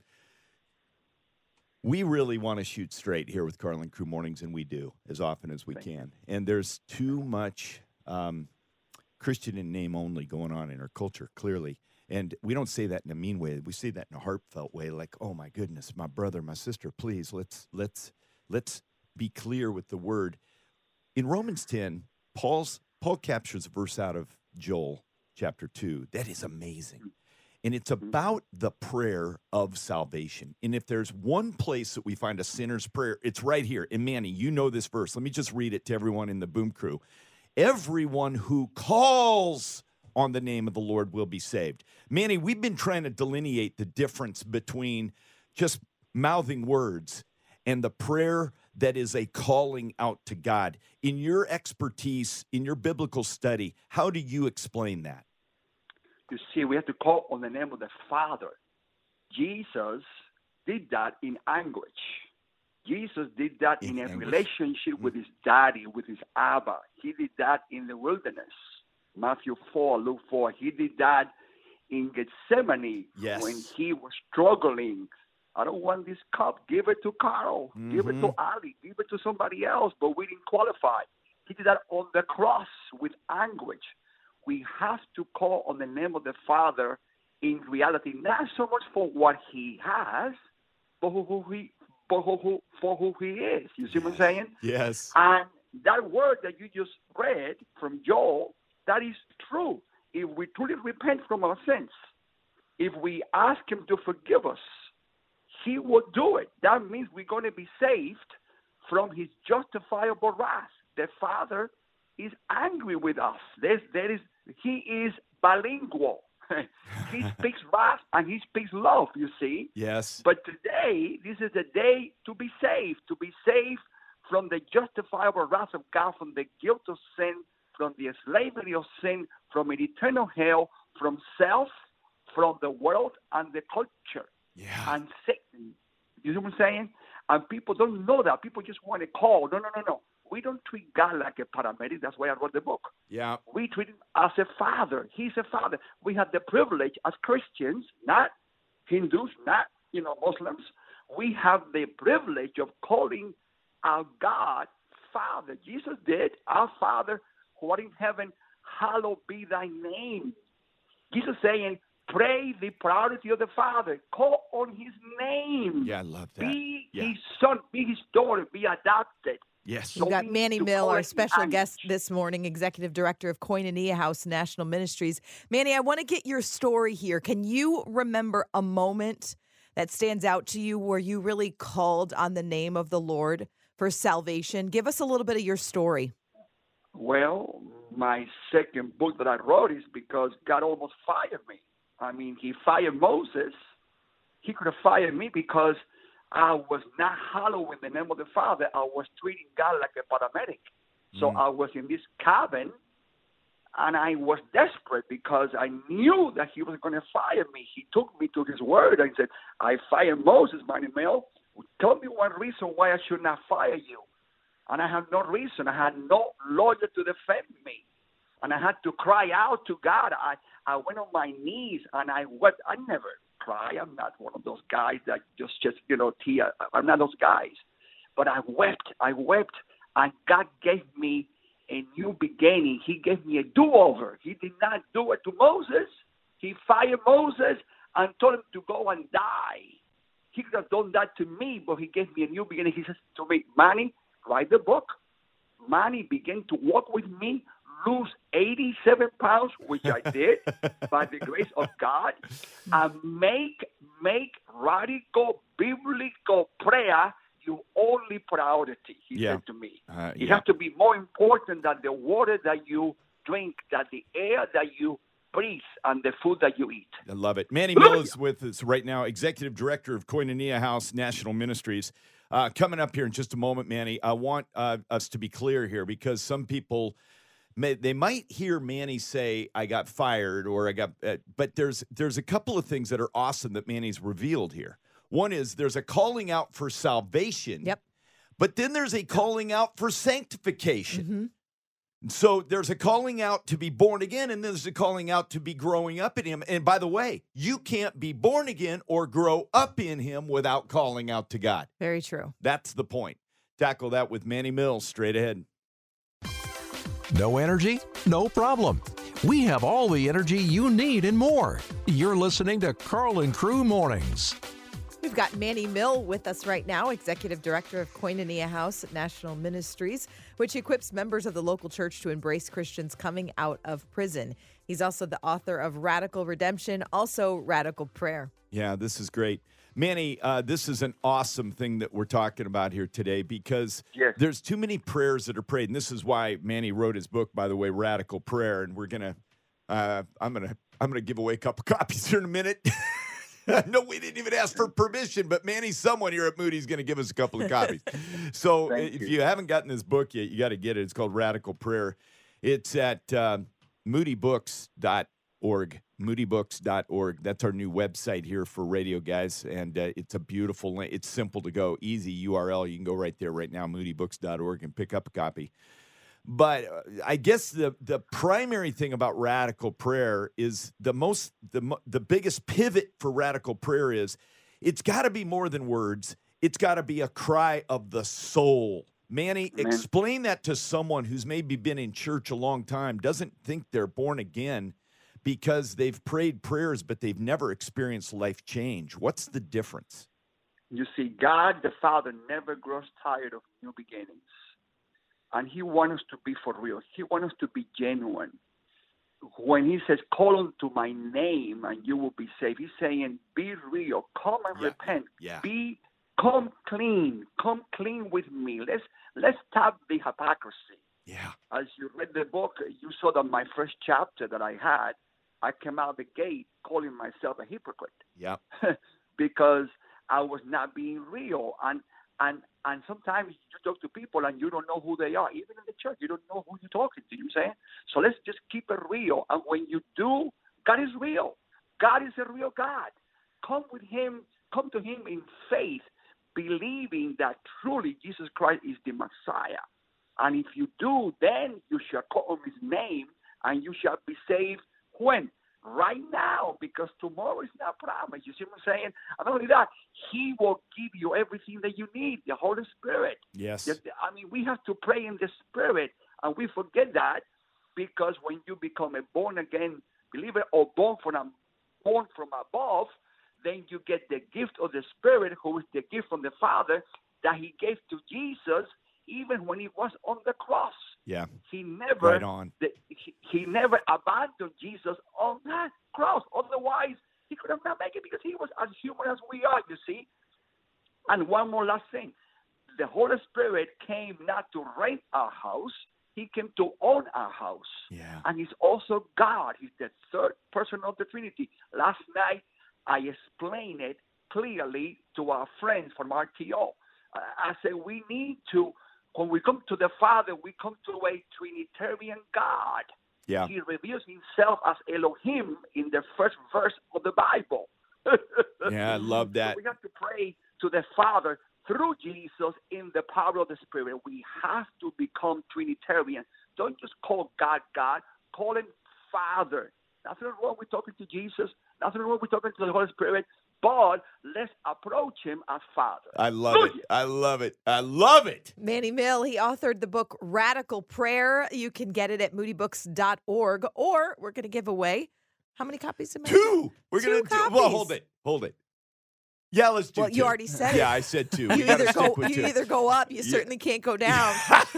We really want to shoot straight here with Carl and Crew Mornings, and we do as often as we Thank can. And there's too much um, Christian in name only going on in our culture, clearly. And we don't say that in a mean way. We say that in a heartfelt way, like, "Oh my goodness, my brother, my sister, please let's let's let's be clear with the word." In Romans ten, Paul's Paul captures a verse out of Joel chapter two. That is amazing. And it's about the prayer of salvation. And if there's one place that we find a sinner's prayer, it's right here. And Manny, you know this verse. Let me just read it to everyone in the Boom Crew. Everyone who calls on the name of the Lord will be saved. Manny, we've been trying to delineate the difference between just mouthing words and the prayer that is a calling out to God. In your expertise, in your biblical study, how do you explain that? You see, we have to call on the name of the Father. Jesus did that in anguish. Jesus did that In in, a anguish. relationship with his daddy, with his Abba. He did that in the wilderness. Matthew four, Luke four. He did that in Gethsemane Yes. when he was struggling. I don't want this cup. Give it to Carl. Give it to Ali. Give it to somebody else, but we didn't qualify. He did that on the cross with anguish. We have to call on the name of the Father in reality, not so much for what he has, but who, who he, but who, who, for who he is. You see what I'm saying? Yes. And that word that you just read from Joel, that is true. If we truly repent from our sins, if we ask him to forgive us, he will do it. That means we're going to be saved from his justifiable wrath. The Father is angry with us. There's, there is, he is bilingual. He speaks wrath and he speaks love, you see. Yes. But today, this is the day to be saved, to be saved from the justifiable wrath of God, from the guilt of sin, from the slavery of sin, from an eternal hell, from self, from the world and the culture, Yeah. and Satan. You see what I'm saying? And people don't know that. People just want to call. No, no, no, no. We don't treat God like a paramedic. That's why I wrote the book. Yeah. We treat him as a father. He's a father. We have the privilege as Christians, not Hindus, not, you know, Muslims. We have the privilege of calling our God Father. Jesus did. Our Father who art in heaven, hallowed be thy name. Jesus saying, pray the priority of the Father. Call on his name. Yeah, I love that. Be Yeah. his son, be his daughter, be adopted. Yes. We've got we Manny need to Mill, call our it special anguish. guest this morning, Executive Director of Koinonia House National Ministries. Manny, I want to get your story here. Can you remember a moment that stands out to you where you really called on the name of the Lord for salvation? Give us a little bit of your story. Well, my second book that I wrote is because God almost fired me. I mean, he fired Moses. He could have fired me because I was not hallowing the name of the Father. I was treating God like a paramedic. So I was in this cabin, and I was desperate because I knew that he was going to fire me. He took me to his word and said, I fired Moses, Manny Mill. Tell me one reason why I should not fire you. And I had no reason. I had no lawyer to defend me. And I had to cry out to God. I, I went on my knees and I wept. I never cry. I'm not one of those guys that just, just you know, tear. I'm not those guys. But I wept. I wept. And God gave me a new beginning. He gave me a do-over. He did not do it to Moses. He fired Moses and told him to go and die. He could have done that to me, but he gave me a new beginning. He says to me, Manny, write the book. Manny began to walk with me, lose eighty-seven pounds, which I did by the grace of God, and make make radical biblical prayer your only priority, he Yeah. said to me. Uh, It yeah. has to be more important than the water that you drink, than the air that you breathe, and the food that you eat. I love it. Manny Mill is with us right now, Executive Director of Koinonia House National Ministries. Uh, coming up here in just a moment, Manny, I want uh, us to be clear here because some people may, they might hear Manny say, "I got fired," or "I got," uh, but there's there's a couple of things that are awesome that Manny's revealed here. One is there's a calling out for salvation. Yep. But then there's a calling out for sanctification. Mm-hmm. So there's a calling out to be born again, and there's a calling out to be growing up in him. And by the way, you can't be born again or grow up in him without calling out to God. Very true. That's the point. Tackle that with Manny Mills straight ahead. No energy? No problem. We have all the energy you need and more. You're listening to Carl and Crew Mornings. We've got Manny Mill with us right now, Executive Director of Koinonia House National Ministries, which equips members of the local church to embrace Christians coming out of prison. He's also the author of Radical Redemption, also Radical Prayer. Yeah, this is great. Manny, uh, this is an awesome thing that we're talking about here today because Yes. there's too many prayers that are prayed. And this is why Manny wrote his book, by the way, Radical Prayer. And we're going to, uh, I'm going to, I'm going to give away a couple copies here in a minute. No, we didn't even ask for permission, but Manny, someone here at Moody's going to give us a couple of copies. So Thank if you. you haven't gotten this book yet, you got to get it. It's called Radical Prayer. It's at uh, moody books dot org, moody books dot org. That's our new website here for radio guys, and uh, it's a beautiful link. It's simple to go, easy U R L. You can go right there right now, moody books dot org, and pick up a copy. But uh, I guess the the primary thing about radical prayer is the most the mo- the biggest pivot for radical prayer is it's got to be more than words. It's got to be a cry of the soul. Manny, Amen. explain that to someone who's maybe been in church a long time, doesn't think they're born again because they've prayed prayers but they've never experienced life change. What's the difference? You see, God the Father never grows tired of new beginnings. And he wants us to be for real. He wants us to be genuine. When he says, call unto my name and you will be saved, he's saying, be real. Come and Yeah. repent. Yeah. Be come clean. Come clean with me. Let's let's stop the hypocrisy. Yeah. As you read the book, you saw that my first chapter that I had, I came out the gate calling myself a hypocrite. Yeah. Because I was not being real. And and and sometimes you talk to people and you don't know who they are. Even in the church, you don't know who you're talking to. You know what I'm saying? So let's just keep it real. And when you do, God is real. God is a real God. Come with him, come to him in faith, believing that truly Jesus Christ is the Messiah. And if you do, then you shall call on his name and you shall be saved when? Right now, because tomorrow is not promised. You see what I'm saying? And not only that, he will give you everything that you need, the Holy Spirit. Yes. Just- I mean, we have to pray in the Spirit, and we forget that because when you become a born-again believer or born from, born from above, then you get the gift of the Spirit, who is the gift from the Father that he gave to Jesus even when he was on the cross. Yeah. He never, Right on. the, he, he never abandoned Jesus on that cross. Otherwise, he could have not made it because he was as human as we are, you see. And one more last thing. The Holy Spirit came not to rent our house. He came to own our house. Yeah. And he's also God. He's the third person of the Trinity. Last night, I explained it clearly to our friends from R T O. Uh, I said we need to, when we come to the Father, we come to a Trinitarian God. Yeah. He reveals himself as Elohim in the first verse of the Bible. Yeah, I love that. So we have to pray to the Father through Jesus in the power of the Spirit. We have to become Trinitarian. Don't just call God God. Call him Father. Nothing wrong with talking to Jesus. Nothing wrong with talking to the Holy Spirit. But let's approach him as Father. I love it. I love it. I love it. Manny Mill, he authored the book Radical Prayer. You can get it at moody books dot org, or we're going to give away how many copies? Am I- Two. We're Two gonna do. Well, copies. hold it. Hold it. Yeah, let's do Well, two. you already said it. Yeah, I said two. You We gotta either stick go with you two. either go up, you Yeah. certainly can't go down.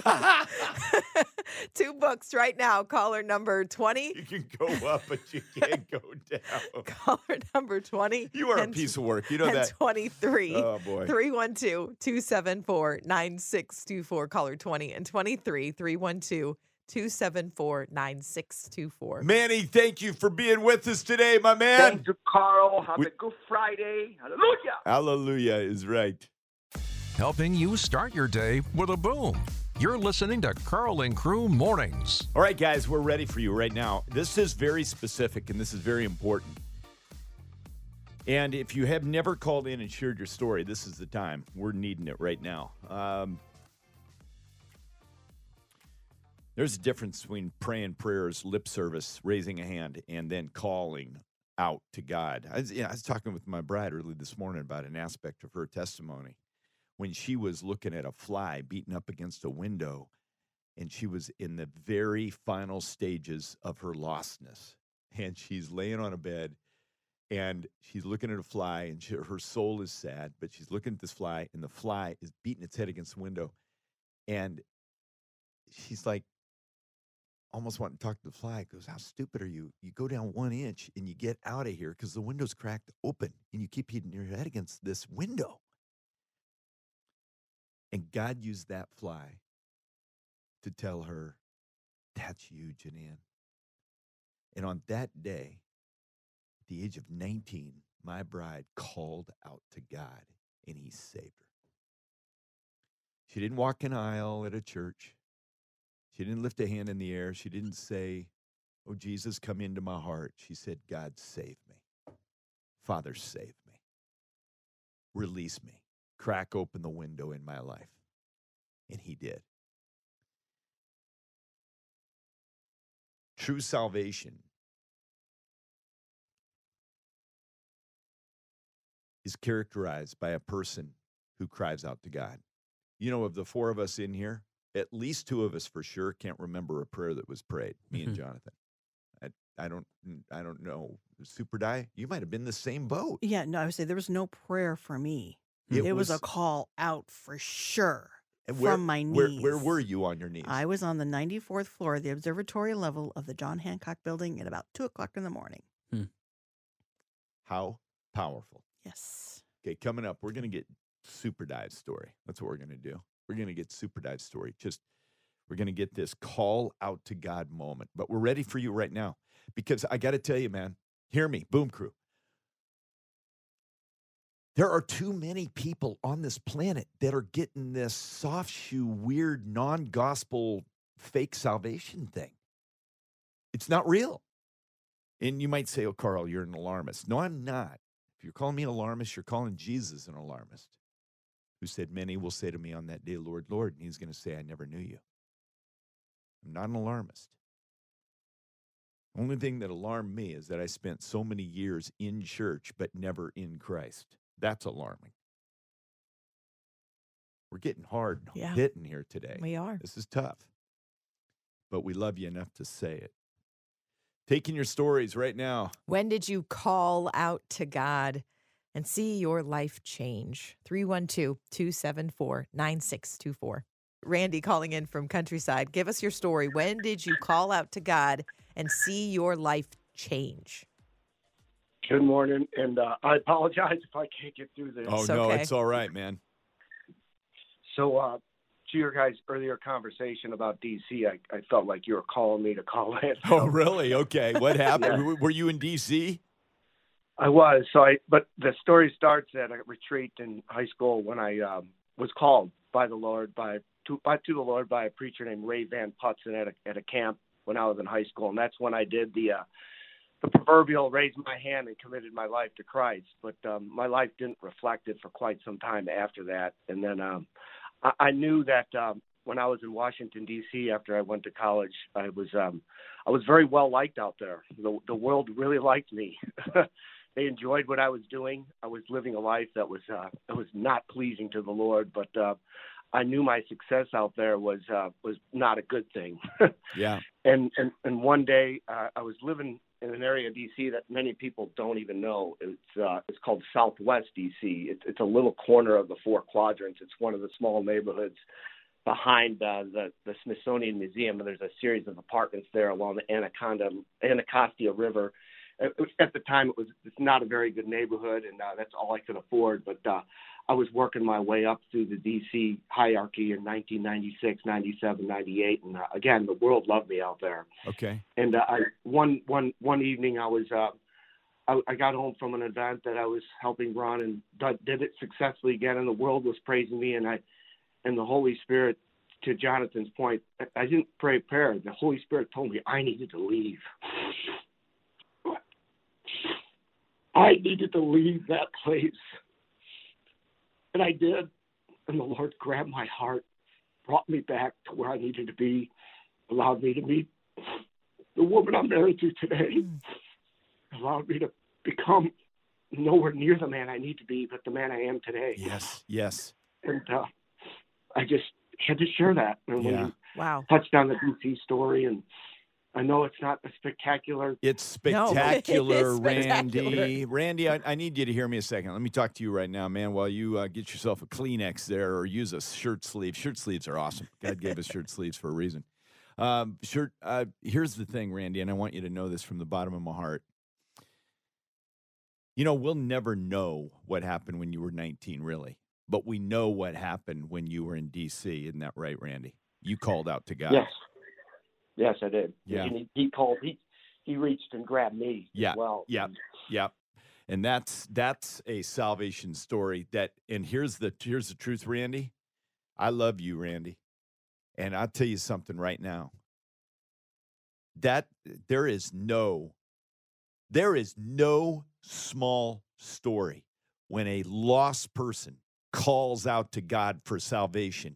Two books right now. Caller number twenty. You can go up, but you can't go down. Caller number twenty. You are a and- piece of work. You know and that. twenty-three. Oh, boy. three one two, two seven four, nine six two four. Caller twenty and twenty-three. three one two, two seven four, nine six two four. Manny, thank you for being with us today, my man. Thank you, Carl. Have We- a good Friday. Hallelujah. Hallelujah is right. Helping you start your day with a boom. You're listening to Carl and Crew Mornings. All right, guys, we're ready for you right now. This is very specific, and this is very important. And if you have never called in and shared your story, this is the time. We're needing it right now. Um, there's a difference between praying prayers, lip service, raising a hand, and then calling out to God. I was, yeah, I was talking with my bride early this morning about an aspect of her testimony when she was looking at a fly beating up against a window, and she was in the very final stages of her lostness. And she's laying on a bed, and she's looking at a fly, and she, her soul is sad, but she's looking at this fly, and the fly is beating its head against the window. And she's like, almost wanting to talk to the fly. Goes, how stupid are you? You go down one inch, and you get out of here because the window's cracked open, and you keep hitting your head against this window. And God used that fly to tell her, that's you, Janine. And on that day, at the age of nineteen, my bride called out to God, and he saved her. She didn't walk an aisle at a church. She didn't lift a hand in the air. She didn't say, oh, Jesus, come into my heart. She said, God, save me. Father, save me. Release me. Crack open the window in my life. And he did. True salvation is characterized by a person who cries out to God. You know, of the four of us in here, at least two of us for sure can't remember a prayer that was prayed, me and Jonathan. I, I don't I don't know. Super Die, you might have been the same boat. Yeah, no, I would say there was no prayer for me. It It, was, was- a call out for sure And from where, my where, knees. where were you on your knees? I was on the ninety-fourth floor of the observatory level of the John Hancock building at about two o'clock in the morning. How powerful. Yes. Okay, coming up, we're going to get Super Dive's story. That's what we're going to do. We're going to get Super Dive's story. Just, we're going to get this call out to God moment. But we're ready for you right now because I got to tell you, man, hear me, Boom Crew. There are too many people on this planet that are getting this soft shoe, weird, non-gospel, fake salvation thing. It's not real. And you might say, oh, Carl, you're an alarmist. No, I'm not. If you're calling me an alarmist, you're calling Jesus an alarmist, who said, many will say to me on that day, Lord, Lord, and he's going to say, I never knew you. I'm not an alarmist. The only thing that alarmed me is that I spent so many years in church, but never in Christ. That's alarming. We're getting hard Yeah. hitting here today. We are. This is tough, but we love you enough to say it. Taking your stories right now. When did you call out to God and see your life change? three one two, two seven four, nine six two four. Randy calling in from Countryside. Give us your story. When did you call out to God and see your life change? Good morning, and uh, I apologize if I can't get through this. Oh, It's no, okay. it's all right, man. So, uh, to your guys' earlier conversation about D C, I, I felt like you were calling me to call in. Oh, really? Okay. What happened? Yeah. Were- Were you in D C? I was. So, I but the story starts at a retreat in high school when I um, was called by the Lord by to, by to the Lord by a preacher named Ray Van Putson at a at a camp when I was in high school, and that's when I did the uh, the proverbial raise my hand and committed my life to Christ. But um, my life didn't reflect it for quite some time after that, and then um, I, I knew that um, when I was in Washington D C after I went to college, I was um, I was very well liked out there. The the world really liked me. They enjoyed what I was doing. I was living a life that was uh, that was not pleasing to the Lord, but uh, I knew my success out there was uh, was not a good thing. Yeah. And and and one day uh, I was living in an area of D C that many people don't even know. It's uh, it's called Southwest D C. It's it's a little corner of the Four Quadrants. It's one of the small neighborhoods behind uh, the the Smithsonian Museum, and there's a series of apartments there along the Anaconda Anacostia River. At, at the time, it was it's not a very good neighborhood, and uh, that's all I could afford. But uh, I was working my way up through the D C hierarchy in nineteen ninety-six, ninety-seven, ninety-eight, and uh, again, the world loved me out there. Okay. And uh, I, one one one evening, I was uh, I, I got home from an event that I was helping run, and d- did it successfully again, and the world was praising me, and I and the Holy Spirit, to Jonathan's point, I, I didn't pray a prayer. The Holy Spirit told me I needed to leave. I needed to leave that place. And I did. And the Lord grabbed my heart, brought me back to where I needed to be, allowed me to meet the woman I'm married to today, allowed me to become nowhere near the man I need to be, but the man I am today. Yes, yes. And uh, I just had to share that. And when Yeah. you Wow. touched on the D C story, and I know it's not a spectacular. It's No, it is spectacular, spectacular. Randy. Randy, I, I need you to hear me a second. Let me talk to you right now, man, while you uh, get yourself a Kleenex there or use a shirt sleeve. Shirt sleeves are awesome. God gave us shirt sleeves for a reason. Um, shirt. Uh, here's the thing, Randy, and I want you to know this from the bottom of my heart. You know, we'll never know what happened when you were nineteen, really, but we know what happened when you were in D C. Isn't that right, Randy? You called out to God. Yes. Yes, I did. Yeah. And he, he called. He he reached and grabbed me Yeah. as well. Yeah. And Yeah. And that's that's a salvation story that and here's the here's the truth, Randy. I love you, Randy. And I'll tell you something right now. That there is no there is no small story when a lost person calls out to God for salvation.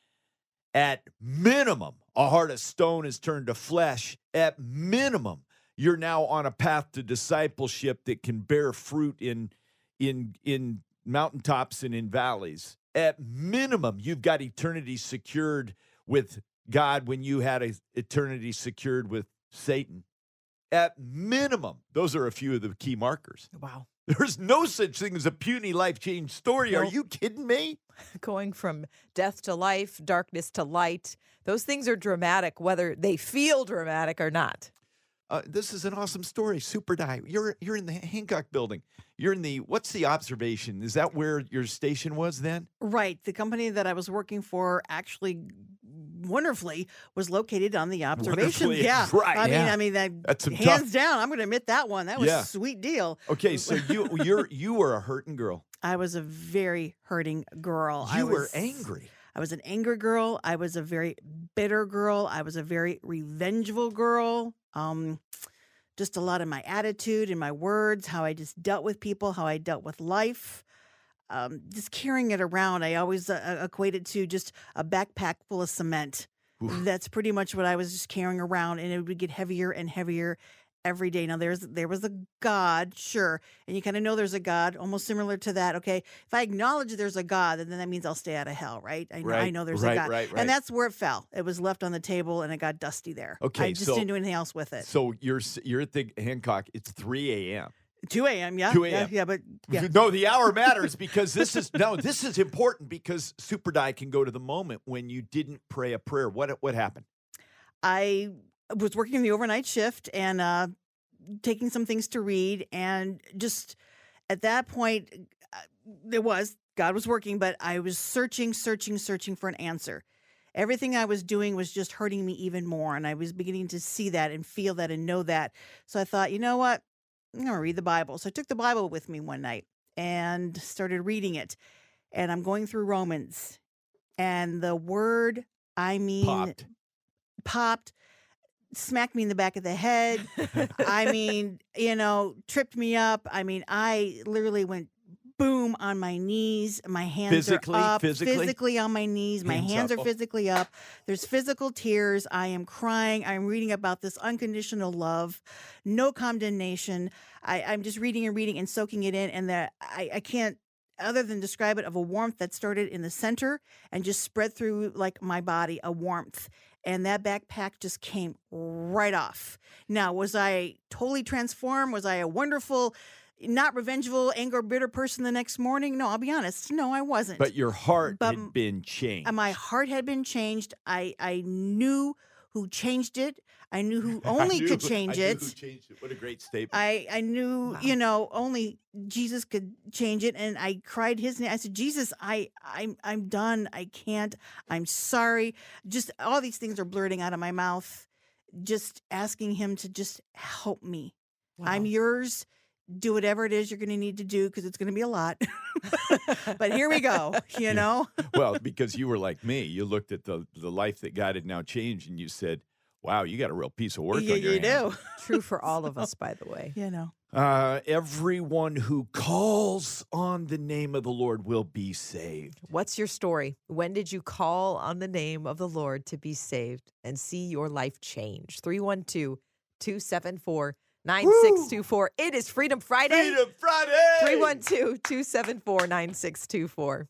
At minimum, a heart of stone is turned to flesh. At minimum, you're now on a path to discipleship that can bear fruit in, in, in mountaintops and in valleys. At minimum, you've got eternity secured with God when you had a eternity secured with Satan. At minimum, those are a few of the key markers. Wow. There's no such thing as a puny life change story. Are Nope. you kidding me? Going from death to life, darkness to light. Those things are dramatic, whether they feel dramatic or not. Uh, this is an awesome story. Super Die. You're you're in the Hancock building. You're in the what's the observation? Is that where your station was then? Right. The company that I was working for actually wonderfully was located on the observation. Wonderfully, Yeah. right. I mean, Yeah. I mean that That's some hands tough- down, I'm gonna admit that one. That was Yeah. a sweet deal. Okay, so you you're you were a hurting girl. I was a very hurting girl. I You were was, angry. I was an angry girl. I was a very bitter girl. I was a very revengeful girl. Um, just a lot of my attitude and my words, how I just dealt with people, how I dealt with life. Um, just carrying it around. I always uh, equated to just a backpack full of cement. Oof. That's pretty much what I was just carrying around, and it would get heavier and heavier every day. Now there's there was a God, sure, and you kind of know there's a God, almost similar to that. Okay, if I acknowledge there's a God, then that means I'll stay out of hell, right? I know, I Right, know there's right, a God, right, right. and that's where it fell. It was left on the table, and it got dusty there. Okay, I just so- didn't do anything else with it. So you're s- you're at the Hancock. It's three a.m. two a.m. Yeah, two yeah, a.m.. yeah, but yeah. No, the hour matters because this is no, this is important because Super Die can go to the moment when you didn't pray a prayer. What what happened? I was working the overnight shift and uh, taking some things to read. And just at that point, uh, there was, God was working, but I was searching, searching, searching for an answer. Everything I was doing was just hurting me even more. And I was beginning to see that and feel that and know that. So I thought, you know what? I'm going to read the Bible. So I took the Bible with me one night and started reading it. And I'm going through Romans. And the word, I mean, Popped. popped, smacked me in the back of the head. I mean, you know, tripped me up. I mean, I literally went boom on my knees. My hands Physically? are up. Physically? Physically on my knees. My Hands hands up. are physically up. There's physical tears. I am crying. I'm reading about this unconditional love, no condemnation. I, I'm just reading and reading and soaking it in. And that I, I can't, other than describe it, of a warmth that started in the center and just spread through like my body, a warmth. and that backpack just came right off. Now, was I totally transformed? Was I a wonderful, not revengeful, anger, bitter person the next morning? No, I'll be honest. No, I wasn't. But your heart But had been changed. my heart had been changed. I, I knew who changed it. I knew who only I knew- could change I knew it. who changed it. What a great statement. I, I knew, Wow. you know, only Jesus could change it. And I cried his name. I said, Jesus, I, I'm, I'm done. I can't. I'm sorry. Just all these things are blurting out of my mouth. Just asking him to just help me. I'm Wow. yours. Do whatever it is you're going to need to do because it's going to be a lot. But here we go, you know? Well, because you were like me. You looked at the, the life that God had now changed and you said, wow, you got a real piece of work you on your you hand. do. True for all of us, by the way. You know. Uh, everyone who calls on the name of the Lord will be saved. What's your story? When did you call on the name of the Lord to be saved and see your life change? three one two, two seven four, nine six two four. It is Freedom Friday. Freedom Friday! three one two, two seven four, nine six two four.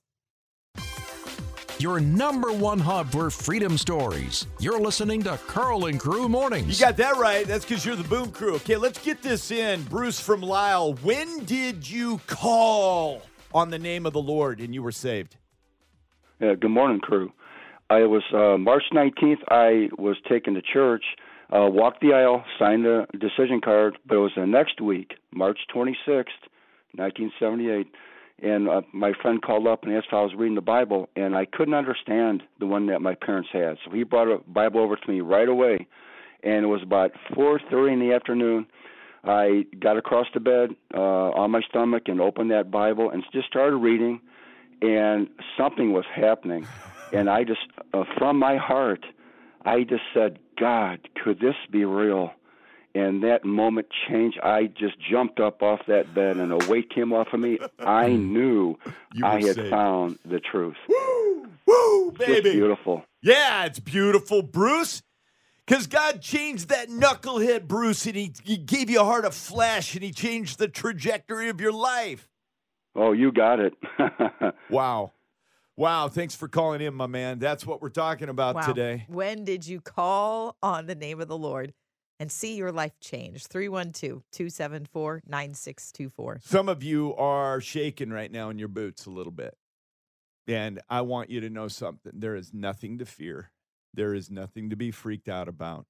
Your number one hub for freedom stories. You're listening to Carl and Crew Mornings. You got that right. That's because you're the Boom Crew. Okay, let's get this in. Bruce from Lyle, when did you call on the name of the Lord and you were saved? Yeah, good morning, crew. I was uh, March nineteenth. I was taken to church, uh, walked the aisle, signed the decision card, but it was the next week, March twenty-sixth, nineteen seventy-eight, and uh, my friend called up and asked if I was reading the Bible, and I couldn't understand the one that my parents had. So he brought a Bible over to me right away, and it was about four thirty in the afternoon. I got across the bed uh, on my stomach and opened that Bible and just started reading, and something was happening. And I just, uh, from my heart, I just said, God, could this be real? And that moment changed. I just jumped up off that bed, and a weight came off of me. I knew You were I had saved. found the truth. Woo! Woo, Just baby! beautiful. Yeah, it's beautiful, Bruce. Because God changed that knucklehead, Bruce, and he, he gave you a heart of flesh, and he changed the trajectory of your life. Oh, you got it. Wow. Wow, thanks for calling in, my man. That's what we're talking about Wow. today. When did you call on the name of the Lord and see your life change? three one two, two seven four, nine six two four. Some of you are shaking right now in your boots a little bit. And I want you to know something. There is nothing to fear. There is nothing to be freaked out about.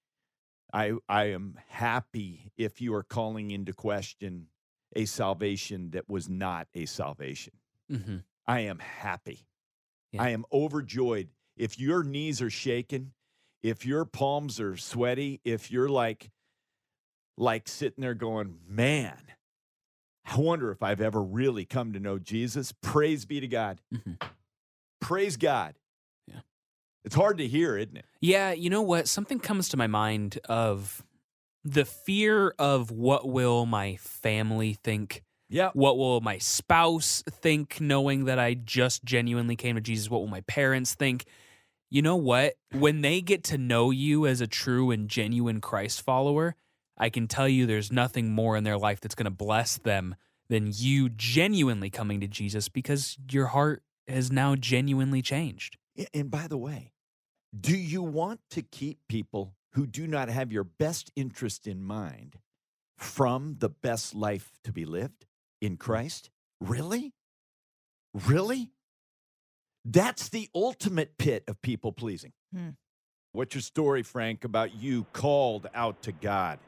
I I am happy if you are calling into question a salvation that was not a salvation. Mm-hmm. I am happy. Yeah. I am overjoyed. If your knees are shaking, if your palms are sweaty, if you're like, like sitting there going, man, I wonder if I've ever really come to know Jesus. Praise be to God. Mm-hmm. Praise God. Yeah. It's hard to hear, isn't it? Yeah, you know what? Something comes to my mind of the fear of what will my family think. Yeah. What will my spouse think knowing that I just genuinely came to Jesus? What will my parents think? You know what? When they get to know you as a true and genuine Christ follower, I can tell you there's nothing more in their life that's going to bless them than you genuinely coming to Jesus because your heart has now genuinely changed. And by the way, do you want to keep people who do not have your best interest in mind from the best life to be lived in Christ? Really? Really? That's the ultimate pit of people pleasing. Hmm. What's your story, Frank, about you called out to God?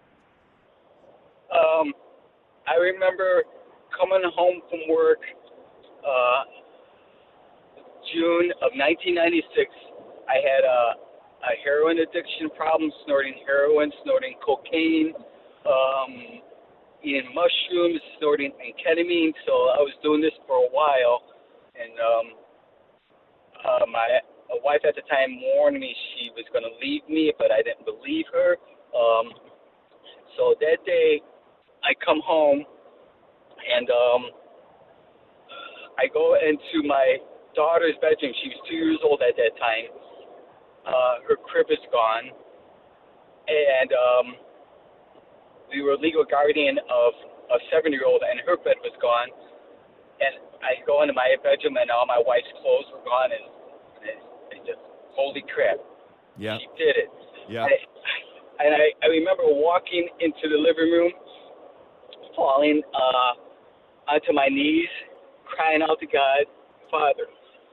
Um, I remember coming home from work, uh, June of nineteen ninety-six. I had a, a heroin addiction problem, snorting heroin, snorting cocaine, um, eating mushrooms, snorting amphetamine. So I was doing this for a while, and um, uh, my wife at the time warned me she was going to leave me, but I didn't believe her. Um, so that day, I come home, and um, I go into my daughter's bedroom. She was two years old at that time. Uh, her crib is gone, and um, we were legal guardian of a seven-year-old, and her bed was gone. And I go into my bedroom, and all my wife's clothes were gone, and, and it's just, holy crap. Yeah. She did it. Yeah. I, and I, I remember walking into the living room, falling uh, onto my knees, crying out to God, Father,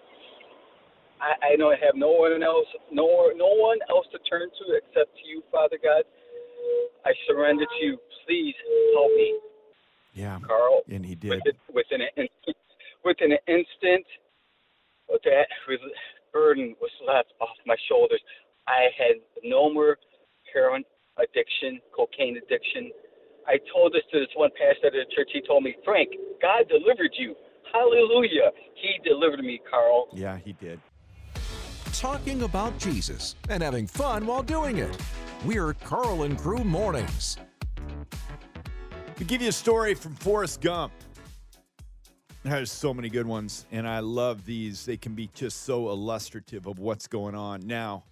I, I don't have no one else, no, no one else to turn to except you, Father God. I surrender to you. Please help me. Yeah. Carl. And he did. Within, within, an, instant, within an instant, that burden was left off my shoulders. I had no more heroin addiction, cocaine addiction. I told this to this one pastor at the church. He told me, Frank, God delivered you. Hallelujah. He delivered me, Carl. Yeah, he did. Talking about Jesus and having fun while doing it. We're Carl and Crew Mornings. We give you a story from Forrest Gump. There's so many good ones, and I love these. They can be just so illustrative of what's going on. Now,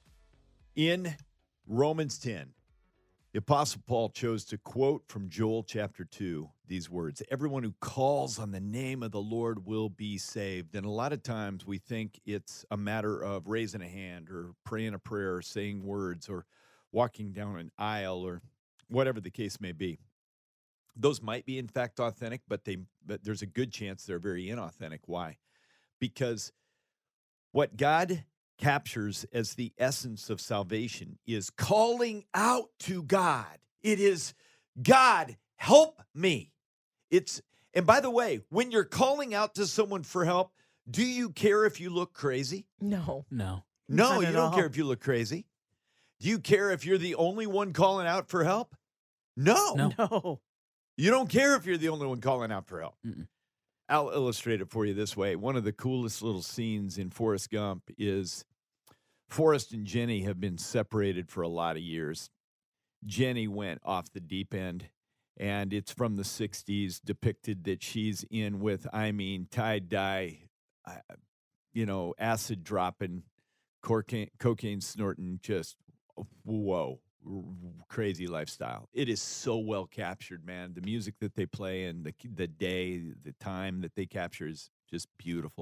in Romans ten, the Apostle Paul chose to quote from Joel chapter two these words, everyone who calls on the name of the Lord will be saved. And a lot of times we think it's a matter of raising a hand or praying a prayer or saying words or walking down an aisle or whatever the case may be. Those might be, in fact, authentic, but they but there's a good chance they're very inauthentic. Why? Because what God captures as the essence of salvation is calling out to God. It is, God, help me. It's, and by the way, when you're calling out to someone for help, do you care if you look crazy? No. No. No, Not you at don't all. care if you look crazy. Do you care if you're the only one calling out for help? No. No. No. You don't care if you're the only one calling out for help. Mm-mm. I'll illustrate it for you this way. One of the coolest little scenes in Forrest Gump is Forrest and Jenny have been separated for a lot of years. Jenny went off the deep end, and it's from the sixties, depicted that she's in with, I mean, tie-dye, uh, you know, acid dropping, cocaine, cocaine snorting, just whoa. Crazy lifestyle. It is so well captured, man. The music that they play and the the day, the time that they capture is just beautiful.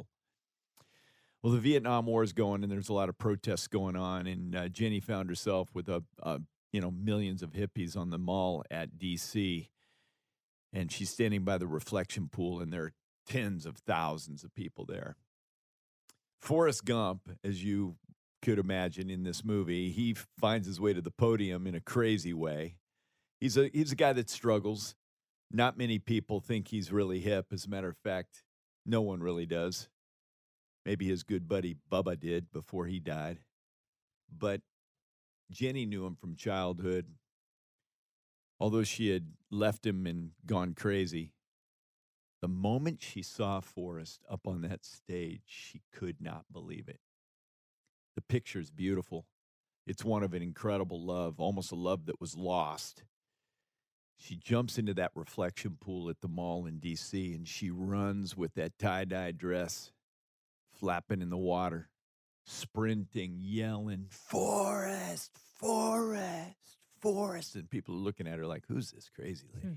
Well, the Vietnam War is going, and there's a lot of protests going on. And uh, Jenny found herself with a, a you know millions of hippies on the mall at D C, and she's standing by the reflection pool, and there are tens of thousands of people there. Forrest Gump, as you could imagine in this movie, he finds his way to the podium in a crazy way. He's a he's a guy that struggles. Not many people think he's really hip. As a matter of fact, no one really does. Maybe his good buddy Bubba did before he died. But Jenny knew him from childhood. Although she had left him and gone crazy, the moment she saw Forrest up on that stage, she could not believe it. The picture's beautiful. It's one of an incredible love, almost a love that was lost. She jumps into that reflection pool at the mall in D C, and she runs with that tie-dye dress flapping in the water, sprinting, yelling, Forrest, Forrest, Forrest. And people are looking at her like, who's this crazy lady? Hmm.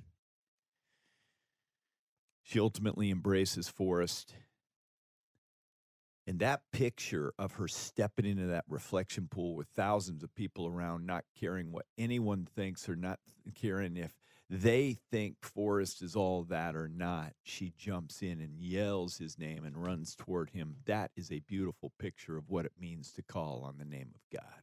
She ultimately embraces Forrest. And that picture of her stepping into that reflection pool with thousands of people around, not caring what anyone thinks or not caring if they think Forrest is all that or not, she jumps in and yells his name and runs toward him. That is a beautiful picture of what it means to call on the name of God.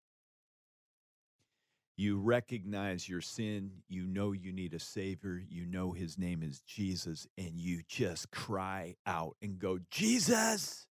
You recognize your sin. You know you need a Savior. You know his name is Jesus. And you just cry out and go, Jesus!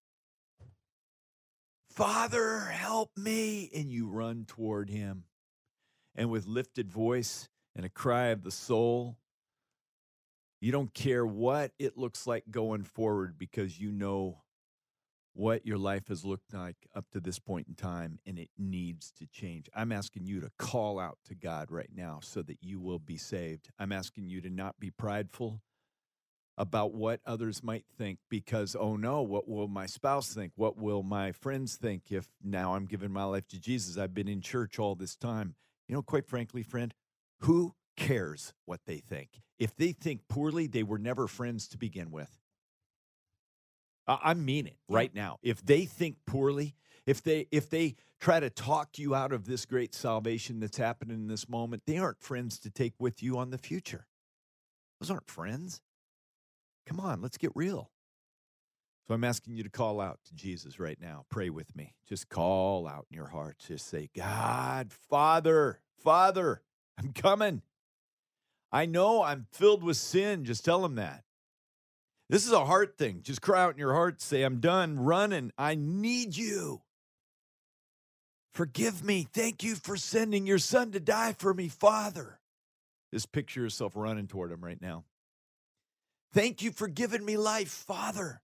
Father, help me. And you run toward him. And with lifted voice and a cry of the soul, you don't care what it looks like going forward because you know what your life has looked like up to this point in time, and it needs to change. I'm asking you to call out to God right now so that you will be saved. I'm asking you to not be prideful about what others might think because, oh no, what will my spouse think? What will my friends think if now I'm giving my life to Jesus? I've been in church all this time. You know, quite frankly, friend, who cares what they think? If they think poorly, they were never friends to begin with. I mean it right now. If they think poorly, If they if they try to talk you out of this great salvation that's happening in this moment, they aren't friends to take with you on the future. Those aren't friends. Come on, let's get real. So I'm asking you to call out to Jesus right now. Pray with me. Just call out in your heart. Just say, God, Father, Father, I'm coming. I know I'm filled with sin. Just tell him that. This is a heart thing. Just cry out in your heart. Say, I'm done running. I need you. Forgive me. Thank you for sending your son to die for me, Father. Just picture yourself running toward him right now. Thank you for giving me life, Father.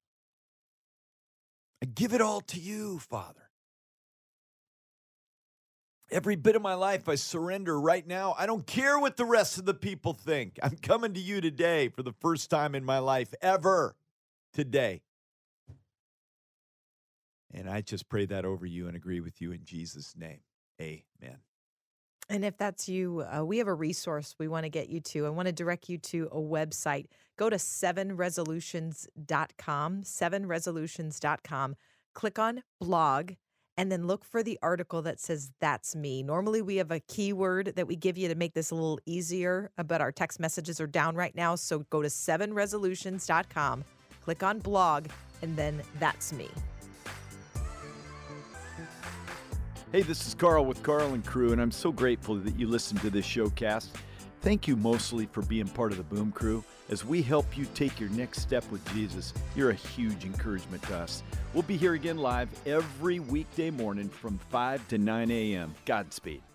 I give it all to you, Father. Every bit of my life I surrender right now. I don't care what the rest of the people think. I'm coming to you today for the first time in my life ever today. And I just pray that over you and agree with you in Jesus' name. Amen. And if that's you, uh, we have a resource we want to get you to. I want to direct you to a website. Go to seven resolutions dot com, seven resolutions dot com. Click on blog, and then look for the article that says, that's me. Normally, we have a keyword that we give you to make this a little easier, but our text messages are down right now. So go to seven resolutions dot com, click on blog, and then that's me. Hey, this is Carl with Carl and Crew, and I'm so grateful that you listened to this showcast. Thank you mostly for being part of the Boom Crew. As we help you take your next step with Jesus, you're a huge encouragement to us. We'll be here again live every weekday morning from five to nine a.m. Godspeed.